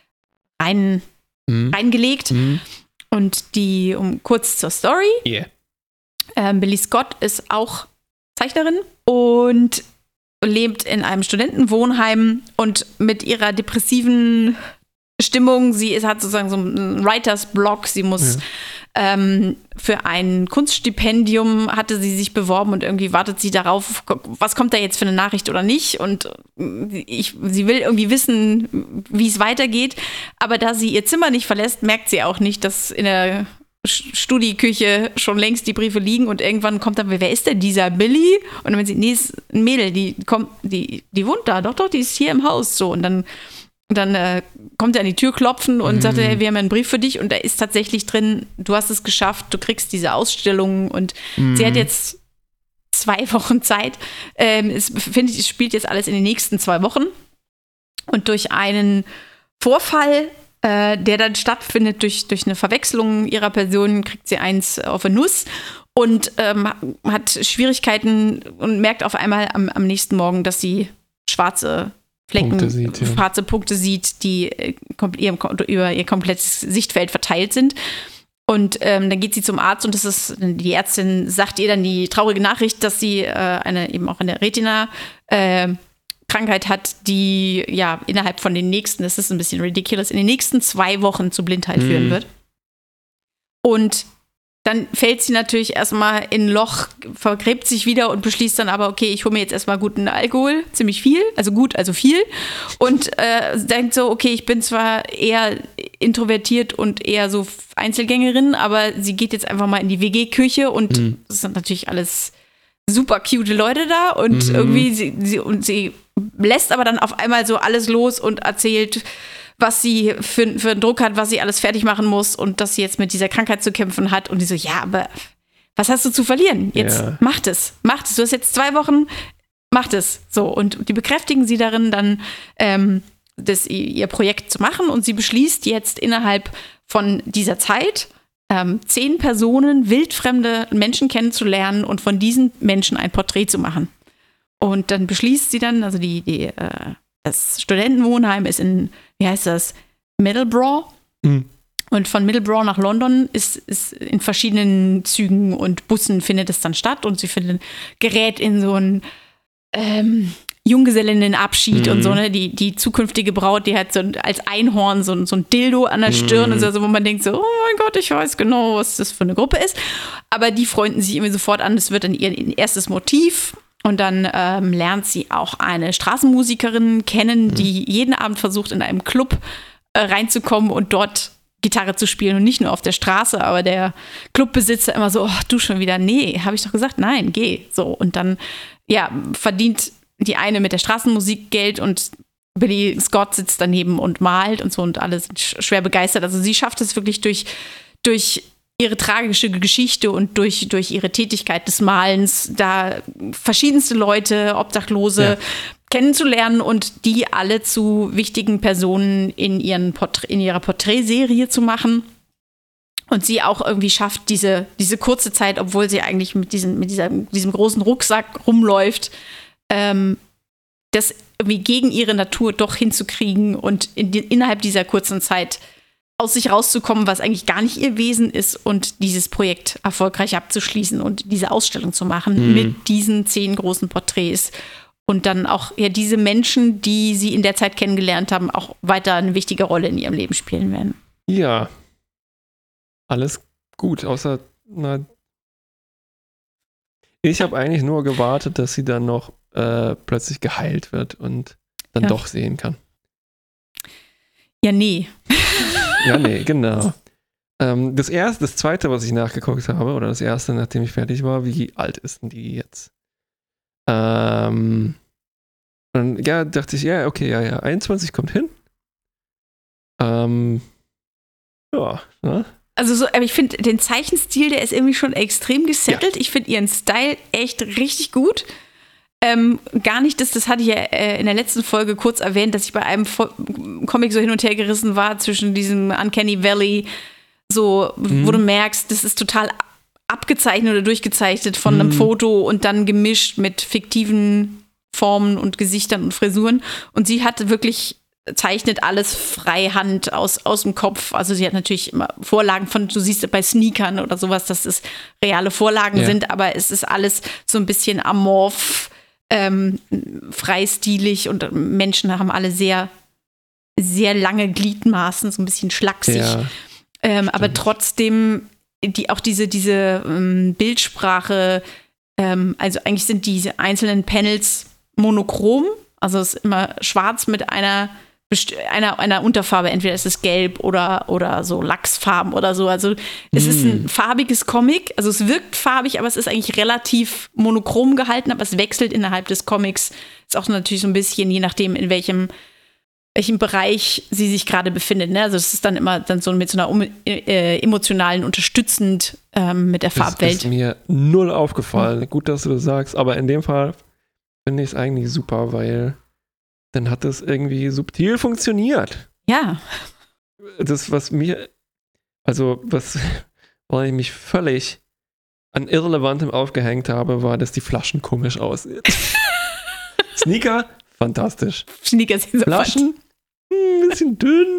A: rein,
B: Mhm.
A: reingelegt.
B: Mhm.
A: Und die, um kurz zur Story,
B: Yeah.
A: ähm, Billy Scott ist auch Zeichnerin und lebt in einem Studentenwohnheim und mit ihrer depressiven Stimmung, sie ist, hat sozusagen so einen Writers-Block, sie muss ähm, für ein Kunststipendium hatte sie sich beworben und irgendwie wartet sie darauf, was kommt da jetzt für eine Nachricht oder nicht und ich, sie will irgendwie wissen, wie es weitergeht, aber da sie ihr Zimmer nicht verlässt, merkt sie auch nicht, dass in der Studieküche schon längst die Briefe liegen und irgendwann kommt dann, wer ist denn dieser Billy? Und dann wenn sie, nee, ist ein Mädel, die kommt, die, die wohnt da, doch, doch, die ist hier im Haus, so und dann dann äh, kommt er an die Tür klopfen und
B: Mhm.
A: sagt, hey, wir haben einen Brief für dich und da ist tatsächlich drin, du hast es geschafft, du kriegst diese Ausstellung und
B: Mhm.
A: sie hat jetzt zwei Wochen Zeit. Ähm, es befindet, es spielt jetzt alles in den nächsten zwei Wochen und durch einen Vorfall, äh, der dann stattfindet, durch, durch eine Verwechslung ihrer Person, kriegt sie eins auf eine Nuss und ähm, hat Schwierigkeiten und merkt auf einmal am, am nächsten Morgen, dass sie schwarze Flecken,
B: Punkte sieht, ja.
A: schwarze Punkte sieht, die äh, kom- ihrem, über ihr komplettes Sichtfeld verteilt sind. Und ähm, dann geht sie zum Arzt und das ist, die Ärztin sagt ihr dann die traurige Nachricht, dass sie äh, eine eben auch eine Retina äh, Krankheit hat, die ja innerhalb von den nächsten, das ist ein bisschen ridiculous, in den nächsten zwei Wochen zu Blindheit
B: Mhm.
A: führen wird. Und dann fällt sie natürlich erstmal in ein Loch, vergräbt sich wieder und beschließt dann aber, okay, ich hole mir jetzt erstmal guten Alkohol, ziemlich viel, also gut, also viel. Und äh, denkt so, okay, ich bin zwar eher introvertiert und eher so Einzelgängerin, aber sie geht jetzt einfach mal in die W G-Küche und
B: Mhm.
A: das sind natürlich alles super cute Leute da und
B: Mhm.
A: irgendwie sie, sie, und sie lässt aber dann auf einmal so alles los und erzählt, was sie für, für einen Druck hat, was sie alles fertig machen muss und dass sie jetzt mit dieser Krankheit zu kämpfen hat. Und die so, ja, aber was hast du zu verlieren? Jetzt
B: Ja.
A: macht es, macht es. Du hast jetzt zwei Wochen, macht es. So, und die bekräftigen sie darin dann, ähm, das, ihr Projekt zu machen. Und sie beschließt jetzt innerhalb von dieser Zeit, ähm, zehn Personen, wildfremde Menschen kennenzulernen und von diesen Menschen ein Porträt zu machen. Und dann beschließt sie dann, also die, die äh, das Studentenwohnheim ist in, wie heißt das, Middleborough.
B: Mhm.
A: Und von Middleborough nach London ist, ist in verschiedenen Zügen und Bussen findet es dann statt. Und sie findet, gerät in so einen ähm, Junggesellinnenabschied
B: Mhm.
A: und so, ne? Die, die zukünftige Braut, die hat so ein, als Einhorn so, ein- so ein Dildo an der Stirn
B: Mhm.
A: und so, also wo man denkt so, oh mein Gott, ich weiß genau, was das für eine Gruppe ist. Aber die freunden sich irgendwie sofort an, das wird dann ihr erstes Motiv. Und dann ähm, lernt sie auch eine Straßenmusikerin kennen,
B: Mhm.
A: die jeden Abend versucht, in einem Club äh, reinzukommen und dort Gitarre zu spielen und nicht nur auf der Straße, aber der Clubbesitzer immer so, oh, du schon wieder, nee, habe ich doch gesagt, nein, geh. So, und dann, ja, verdient die eine mit der Straßenmusik Geld und Billy Scott sitzt daneben und malt und so und alle sind sch- schwer begeistert. Also sie schafft es wirklich durch, durch ihre tragische Geschichte und durch, durch ihre Tätigkeit des Malens, da verschiedenste Leute, Obdachlose,
B: Ja.
A: kennenzulernen und die alle zu wichtigen Personen in, ihren Porträt, in ihrer Porträtserie zu machen. Und sie auch irgendwie schafft, diese, diese kurze Zeit, obwohl sie eigentlich mit, diesen, mit dieser, diesem großen Rucksack rumläuft, ähm, das irgendwie gegen ihre Natur doch hinzukriegen und in die, innerhalb dieser kurzen Zeit aus sich rauszukommen, was eigentlich gar nicht ihr Wesen ist und dieses Projekt erfolgreich abzuschließen und diese Ausstellung zu machen
B: Mhm.
A: mit diesen zehn großen Porträts. Und dann auch ja diese Menschen, die sie in der Zeit kennengelernt haben, auch weiter eine wichtige Rolle in ihrem Leben spielen werden.
B: Ja. Alles gut, außer, na, ich habe eigentlich nur gewartet, dass sie dann noch äh, plötzlich geheilt wird und dann
A: Ja.
B: doch sehen kann.
A: Ja, nee.
B: Ja, nee, genau. Ähm, das erste, das zweite, was ich nachgeguckt habe, oder das erste, nachdem ich fertig war, wie alt ist denn die jetzt? Ähm, und ja, dachte ich, ja, okay, ja, ja, einundzwanzig kommt hin. Ähm, ja, ne?
A: Also so, aber ich finde den Zeichenstil, der ist irgendwie schon extrem gesettelt. Ich finde ihren Style echt richtig gut. Ähm, gar nicht, das, das hatte ich ja äh, in der letzten Folge kurz erwähnt, dass ich bei einem Fo- Comic so hin und her gerissen war zwischen diesem Uncanny Valley, so,
B: Mhm.
A: wo du merkst, das ist total abgezeichnet oder durchgezeichnet von einem
B: Mhm.
A: Foto und dann gemischt mit fiktiven Formen und Gesichtern und Frisuren. Und sie hatte wirklich, zeichnet alles freihand aus, aus dem Kopf. Also sie hat natürlich immer Vorlagen von, du siehst bei Sneakern oder sowas, dass es reale Vorlagen
B: Ja.
A: sind, aber es ist alles so ein bisschen amorph, ähm, freistilig und Menschen haben alle sehr, sehr lange Gliedmaßen, so ein bisschen schlaksig.
B: Ja,
A: Ähm, aber
B: stimmt.
A: trotzdem, die, auch diese, diese ähm, Bildsprache, ähm, also eigentlich sind diese einzelnen Panels monochrom, also es ist immer schwarz mit einer, best- einer, einer Unterfarbe, entweder ist es gelb oder, oder so Lachsfarben oder so. Also es ist ein
B: Mm.
A: farbiges Comic, also es wirkt farbig, aber es ist eigentlich relativ monochrom gehalten, aber es wechselt innerhalb des Comics. Ist auch natürlich so ein bisschen, je nachdem, in welchem welchem Bereich sie sich gerade befindet. Ne? Also es ist dann immer dann so mit so einer um, äh, emotionalen, unterstützend ähm, mit der
B: das
A: Farbwelt.
B: ist mir null aufgefallen. Gut, dass du das sagst, aber in dem Fall finde ich es eigentlich super, weil dann hat es irgendwie subtil funktioniert.
A: Ja,
B: Das, was mir, also was, weil ich mich völlig an Irrelevantem aufgehängt habe, war, dass die Flaschen komisch aussehen. Sneaker, fantastisch.
A: Sneaker sind so
B: Flaschen, hm, ein bisschen dünn.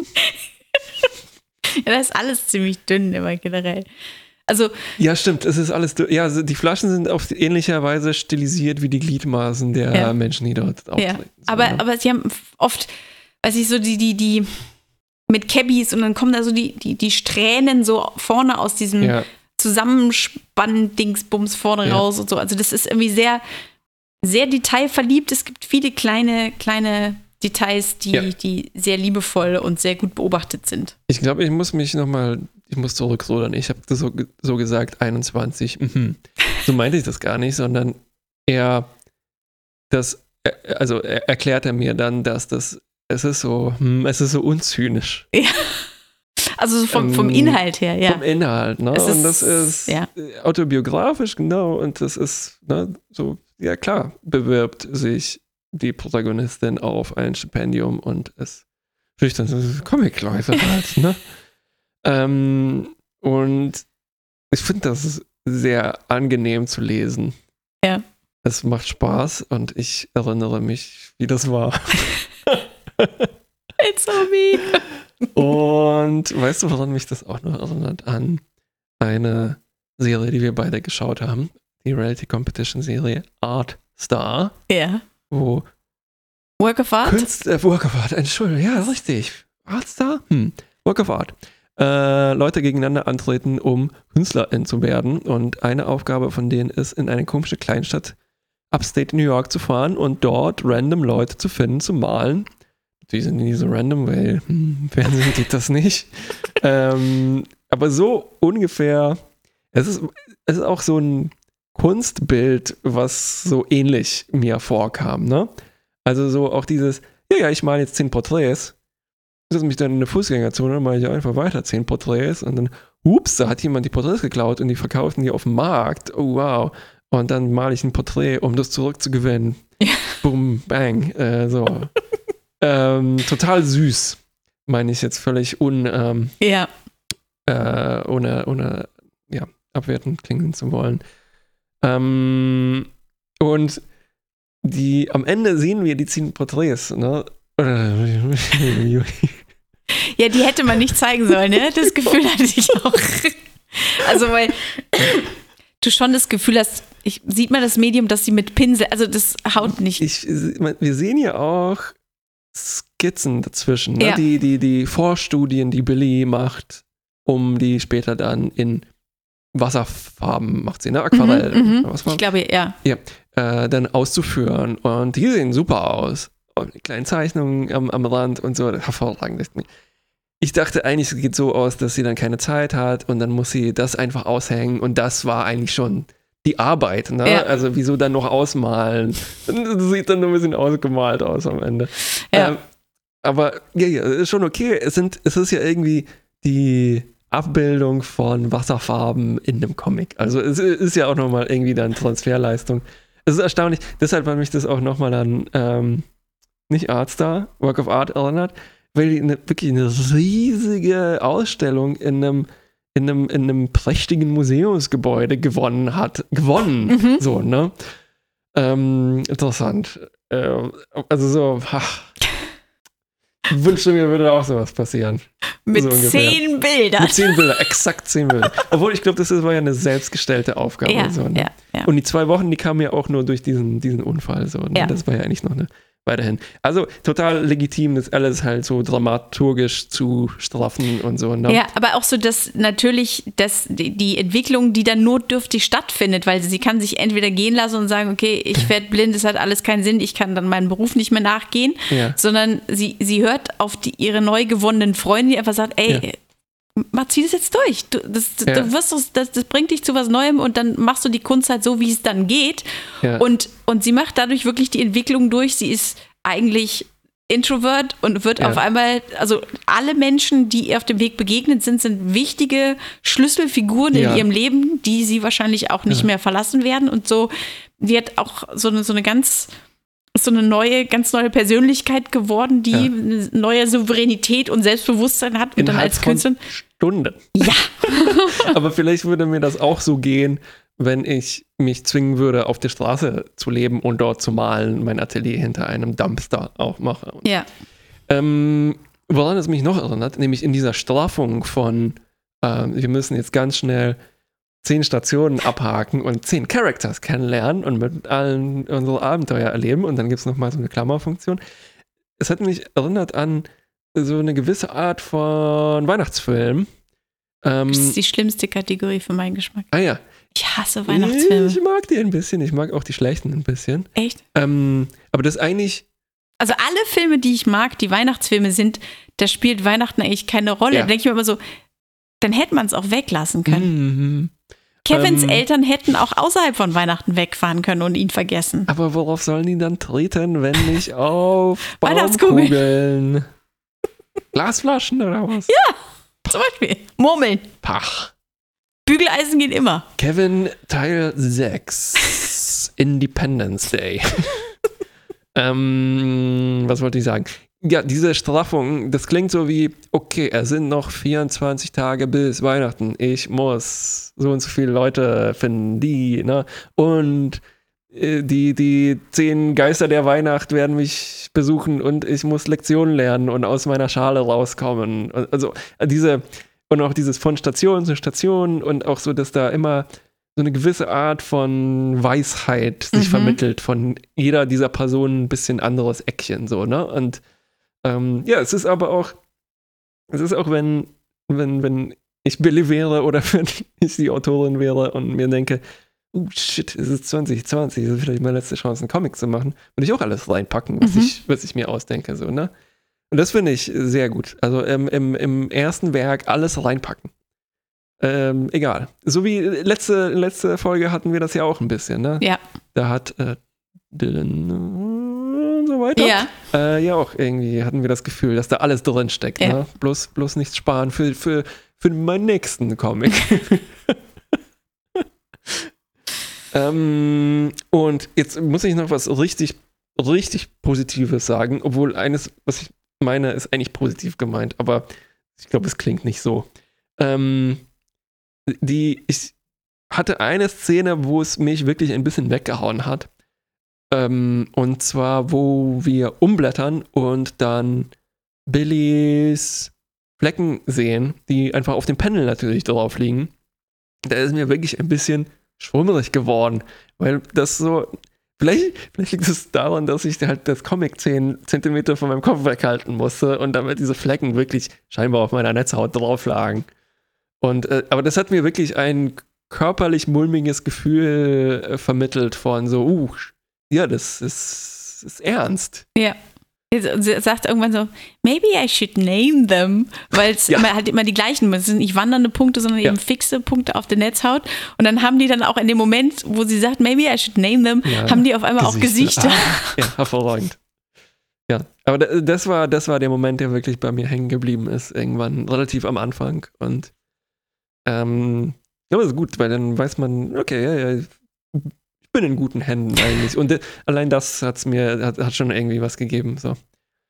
A: fand- Ja, das ist alles ziemlich dünn immer generell. Also,
B: Ja, stimmt, es ist alles dünn. Ja, also die Flaschen sind auf ähnlicher Weise stilisiert wie die Gliedmaßen der
A: Ja.
B: Menschen, die dort auftreten. So,
A: aber,
B: ne?
A: aber sie haben oft, weiß ich, so die, die, die mit Cabbies und dann kommen da so die, die, die Strähnen so vorne aus diesem
B: ja,
A: Zusammenspann-Dingsbums vorne
B: Ja.
A: raus und so. Also das ist irgendwie sehr, sehr detailverliebt. Es gibt viele kleine, kleine Details, die,
B: Ja.
A: die sehr liebevoll und sehr gut beobachtet sind.
B: ich glaube, ich muss mich nochmal, ich muss zurückrudern. Ich habe das so, ge- so gesagt, einundzwanzig. Mhm. So meinte ich das gar nicht, sondern er, das, er- also er, erklärt er mir dann, dass das, es ist so, hm, es ist so unzynisch.
A: Also so vom, vom
B: Ähm,
A: Inhalt her, ja.
B: Vom Inhalt, ne?
A: Es
B: Und
A: ist-
B: das ist
A: ja.
B: äh, autobiografisch, genau. Und das ist, ne, so, ja klar, bewirbt sich die Protagonistin auf ein Stipendium und es schüchtern so Comic-Leute halt, ne? ähm, und ich finde das sehr angenehm zu lesen.
A: Ja.
B: Es macht Spaß und ich erinnere mich, wie das war.
A: It's so me.
B: Und weißt du, woran mich das auch noch erinnert? An eine Serie, die wir beide geschaut haben. Die Reality Competition Serie Art Star,
A: Ja.
B: wo
A: Work of Art?
B: Kunst, äh, Work of Art, Entschuldigung, ja, richtig. Art Star? Hm. Work of Art. Äh, Leute gegeneinander antreten, um KünstlerIn zu werden. Und eine Aufgabe von denen ist, in eine komische Kleinstadt Upstate New York zu fahren und dort random Leute zu finden, zu malen. Die sind nie so random, weil hm, im Fernsehen geht das nicht. ähm, aber so ungefähr, es ist, es ist auch so ein Kunstbild, was so ähnlich mir vorkam, ne? Also so auch dieses, ja, ja, ich male jetzt zehn Porträts, setze mich dann in eine Fußgängerzone, dann mache ich einfach weiter zehn Porträts und dann, ups, da hat jemand die Porträts geklaut und die verkaufen die auf dem Markt, oh wow. Und dann male ich ein Porträt, um das zurückzugewinnen. Ja. Boom, bang, äh, so. ähm, total süß, meine ich jetzt völlig un, ähm,
A: ja.
B: äh, ohne, ohne ja, abwertend klingen zu wollen. Ähm, und die, am Ende sehen wir die zehn Porträts, ne?
A: Ja, die hätte man nicht zeigen sollen, ne? Das Gefühl hatte ich auch. Also, weil du schon das Gefühl hast, ich, sieht man das Medium, dass sie mit Pinsel, also das haut nicht.
B: Ich, wir sehen ja auch Skizzen dazwischen, ne?
A: Ja.
B: die, die, die Vorstudien, die Billy macht, um die später dann in Wasserfarben, macht sie, ne? Aquarell.
A: Mhm, mhm. Ich glaube, ja.
B: Ja, äh, dann auszuführen. Und die sehen super aus. Und die kleinen Zeichnungen am, am Rand und so, hervorragend. Ich dachte eigentlich, es geht so aus, dass sie dann keine Zeit hat und dann muss sie das einfach aushängen und das war eigentlich schon die Arbeit, ne?
A: Ja.
B: Also wieso dann noch ausmalen? Das sieht dann nur ein bisschen ausgemalt aus am Ende.
A: Ja.
B: Ähm, aber ja, ja, ist schon okay. Es, sind, es ist ja irgendwie die Abbildung von Wasserfarben in einem Comic. Also es ist ja auch nochmal irgendwie dann Transferleistung. Es ist erstaunlich, deshalb hat mich das auch nochmal an ähm, nicht Artstar, Work of Art erinnert, weil die eine, wirklich eine riesige Ausstellung in einem, in einem, in einem prächtigen Museumsgebäude gewonnen hat. Gewonnen,
A: Mhm.
B: so, ne? Ähm, interessant. Ähm, also so, ach, ich wünschte mir, würde auch sowas passieren.
A: Mit
B: so ungefähr.
A: zehn Bildern.
B: Mit zehn Bilder, exakt zehn Bilder. Obwohl, ich glaube, das war ja eine selbstgestellte Aufgabe.
A: Ja,
B: so, ne?
A: ja, ja.
B: Und die zwei Wochen, die kamen ja auch nur durch diesen, diesen Unfall. So, ne?
A: Ja.
B: Das war ja eigentlich noch eine weiterhin. Also total legitim, das alles halt so dramaturgisch zu straffen und so. Ne?
A: Ja, aber auch so, dass natürlich dass die, die Entwicklung, die dann notdürftig stattfindet, weil sie kann sich entweder gehen lassen und sagen, okay, ich werde blind, es hat alles keinen Sinn, ich kann dann meinem Beruf nicht mehr nachgehen,
B: Ja.
A: sondern sie, sie hört auf die, ihre neu gewonnenen Freunde, die einfach sagt, ey,
B: Ja.
A: mach, zieh das jetzt durch. Du, das,
B: Ja.
A: du wirst das, das, das bringt dich zu was Neuem und dann machst du die Kunst halt so, wie es dann geht.
B: Ja.
A: Und, und sie macht dadurch wirklich die Entwicklung durch. Sie ist eigentlich Introvert und wird
B: Ja.
A: auf einmal, also alle Menschen, die ihr auf dem Weg begegnet sind, sind wichtige Schlüsselfiguren
B: Ja.
A: in ihrem Leben, die sie wahrscheinlich auch nicht
B: Ja.
A: mehr verlassen werden. Und so wird auch so eine, so eine ganz so eine neue, ganz neue Persönlichkeit geworden, die
B: Ja.
A: eine neue Souveränität und Selbstbewusstsein hat und dann
B: Innerhalb
A: als
B: von
A: Künstlerin.
B: Stunden.
A: Ja.
B: Aber vielleicht würde mir das auch so gehen, wenn ich mich zwingen würde, auf der Straße zu leben und dort zu malen, mein Atelier hinter einem Dumpster auch mache. Und,
A: Ja.
B: ähm, woran es mich noch erinnert, nämlich in dieser Straffung von, ähm, wir müssen jetzt ganz schnell zehn Stationen abhaken und zehn Characters kennenlernen und mit allen unsere Abenteuer erleben und dann gibt es nochmal so eine Klammerfunktion. Es hat mich erinnert an so eine gewisse Art von Weihnachtsfilm. Ähm,
A: Das ist die schlimmste Kategorie für meinen Geschmack.
B: ah ja.
A: Ich hasse Weihnachtsfilme.
B: Ich mag die ein bisschen, ich mag auch die schlechten ein bisschen.
A: Echt?
B: Ähm, aber das ist eigentlich,
A: Also alle Filme, die ich mag, die Weihnachtsfilme sind, da spielt Weihnachten eigentlich keine Rolle.
B: Ja.
A: Da denke ich mir immer so, dann hätte man es auch weglassen können.
B: mhm.
A: Kevins
B: ähm,
A: Eltern hätten auch außerhalb von Weihnachten wegfahren können und ihn vergessen.
B: aber worauf sollen die dann treten, wenn nicht auf
A: Weihnachtskugeln.
B: Baumkugeln? Glasflaschen oder was?
A: Ja, zum Beispiel. Murmeln.
B: Pach.
A: Bügeleisen gehen immer.
B: Kevin Teil sechs. Independence Day. ähm, was wollte ich sagen? Ja, diese Straffung, das klingt so wie, okay, es sind noch vierundzwanzig Tage bis Weihnachten. Ich muss so und so viele Leute finden, die, ne? Und äh, die, die zehn Geister der Weihnacht werden mich besuchen und ich muss Lektionen lernen und aus meiner Schale rauskommen. Also diese, und auch dieses von Station zu Station und auch so, dass da immer so eine gewisse Art von Weisheit sich
A: Mhm.
B: vermittelt, von jeder dieser Personen ein bisschen anderes Eckchen, so, ne? Und ähm, ja, es ist aber auch, es ist auch, wenn, wenn, wenn ich Billy wäre oder wenn ich die Autorin wäre und mir denke, oh shit, es ist zwanzig zwanzig, das ist vielleicht meine letzte Chance, einen Comic zu machen. Und ich auch alles reinpacken, was,
A: Mhm.
B: ich, was ich mir ausdenke. So, ne? Und das finde ich sehr gut. Also im, im, im ersten Werk alles reinpacken. Ähm, egal. So wie letzte, letzte Folge hatten wir das ja auch ein bisschen, ne?
A: Ja.
B: Da hat äh, Dylan äh, und so weiter.
A: Ja.
B: Äh, ja, auch irgendwie hatten wir das Gefühl, dass da alles drin steckt.
A: Ja.
B: Ne? Bloß, bloß nichts sparen für, für, für meinen nächsten Comic. ähm, und jetzt muss ich noch was richtig, richtig Positives sagen, obwohl eines, was ich meine, ist eigentlich positiv gemeint, aber ich glaube, es klingt nicht so. Ähm, die, ich hatte eine Szene, wo es mich wirklich ein bisschen weggehauen hat. Ähm, und zwar, wo wir umblättern und dann Billys Flecken sehen, die einfach auf dem Panel natürlich drauf liegen. Da ist mir wirklich ein bisschen schwummerig geworden, weil das so, vielleicht, vielleicht liegt es daran, dass ich halt das Comic zehn Zentimeter von meinem Kopf weghalten musste und damit diese Flecken wirklich scheinbar auf meiner Netzhaut drauf lagen. Und, äh, aber das hat mir wirklich ein körperlich mulmiges Gefühl äh, vermittelt von so, uh, ja, das ist, ist ernst.
A: Ja. Sie sagt irgendwann so, maybe I should name them, weil es
B: Ja.
A: immer, halt immer die gleichen, es sind nicht wandernde Punkte, sondern
B: Ja.
A: eben fixe Punkte auf der Netzhaut. Und dann haben die dann auch in dem Moment, wo sie sagt, maybe I should name them,
B: Ja.
A: haben die auf einmal auch Gesichter.
B: Ah, ja, hervorragend. Ja, aber da- das war, das war der Moment, der wirklich bei mir hängen geblieben ist, irgendwann relativ am Anfang. Und ähm, ja, das ist gut, weil dann weiß man, okay, ja, ja, ich bin in guten Händen eigentlich. Und de- allein das hat's mir, hat, hat schon irgendwie was gegeben. So.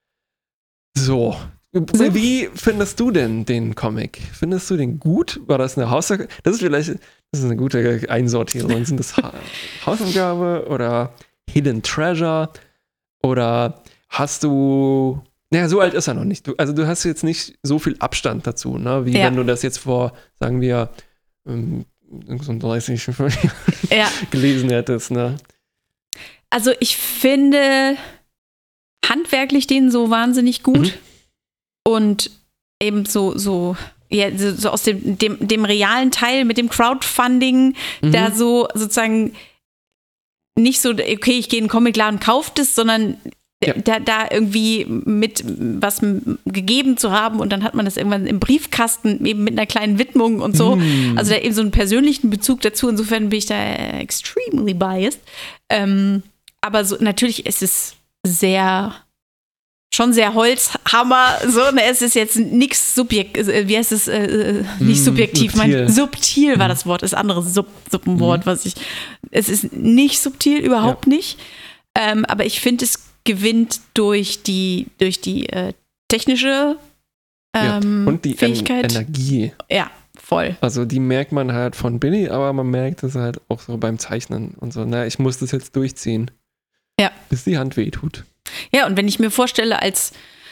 B: So.
A: So.
B: Wie findest du denn den Comic? Findest du den gut? War das eine Hausaufgabe? Das ist vielleicht, das ist eine gute Einsortierung. Sind das ha- Hausaufgabe oder Hidden Treasure? Oder hast du, naja, so alt ist er noch nicht. Du, also du hast jetzt nicht so viel Abstand dazu, ne? Wie
A: Ja.
B: wenn du das jetzt vor, sagen wir, ähm, so dreißig
A: Ja.
B: gelesen hättest, ne?
A: Also ich finde handwerklich den so wahnsinnig gut
B: Mhm.
A: und eben so, so, ja, so, so aus dem, dem, dem realen Teil mit dem Crowdfunding,
B: Mhm.
A: da so sozusagen nicht so, okay, ich gehe in den Comicladen und kaufe das, sondern
B: Ja.
A: da, da irgendwie mit was m- gegeben zu haben und dann hat man das irgendwann im Briefkasten eben mit einer kleinen Widmung und so.
B: Mhm.
A: Also da eben so einen persönlichen Bezug dazu. Insofern bin ich da extremely biased. Ähm, aber so natürlich ist es sehr, schon sehr Holzhammer. So, ne, es ist jetzt nichts subjekt, äh, wie heißt es, äh, nicht
B: Mm,
A: subjektiv,
B: subtil.
A: mein, subtil war
B: Mhm.
A: das Wort, ist anderes Sub, Suppenwort,
B: Mhm.
A: was ich, es ist nicht subtil, überhaupt nicht. Ähm, aber ich finde, es gewinnt durch die, durch die äh, technische ähm,
B: ja. Und die en-
A: Fähigkeit.
B: Energie.
A: Ja, voll.
B: Also die merkt man halt von Billy, aber man merkt es halt auch so beim Zeichnen und so. Na, ich muss das jetzt durchziehen.
A: Ja.
B: Bis die Hand wehtut.
A: Ja, und wenn ich mir vorstelle, als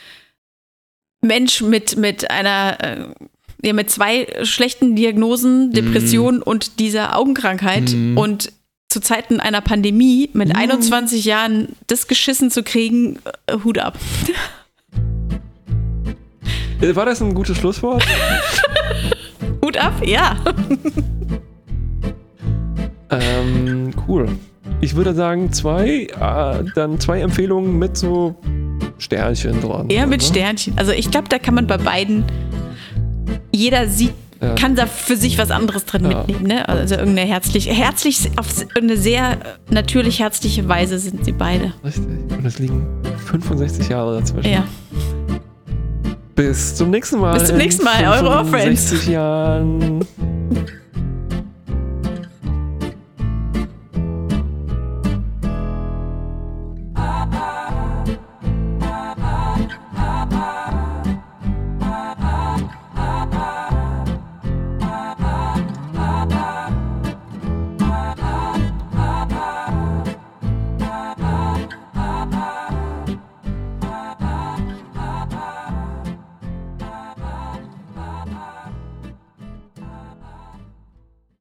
A: Mensch mit, mit einer, äh, ja, mit zwei schlechten Diagnosen, Depression und dieser Augenkrankheit
B: Mhm.
A: und zu Zeiten einer Pandemie mit
B: Mhm.
A: einundzwanzig Jahren das geschissen zu kriegen, äh, Hut ab.
B: Äh, War das ein gutes Schlusswort?
A: Hut ab, ja.
B: ähm, cool. Ich würde sagen, zwei, äh, dann zwei Empfehlungen mit so Sternchen dran.
A: Eher mit
B: ne?
A: Sternchen. Also ich glaube, da kann man bei beiden, jeder sieht,
B: Ja.
A: kann da für sich was anderes drin
B: Ja.
A: mitnehmen. Ne? Also irgendeine herzlich, herzlich, auf eine sehr natürlich herzliche Weise sind sie beide.
B: Richtig. Und es liegen fünfundsechzig Jahre dazwischen.
A: Ja.
B: Bis zum nächsten Mal.
A: Bis zum nächsten Mal,
B: in
A: eure Ohrfriends.
B: fünfundsechzig Jahren.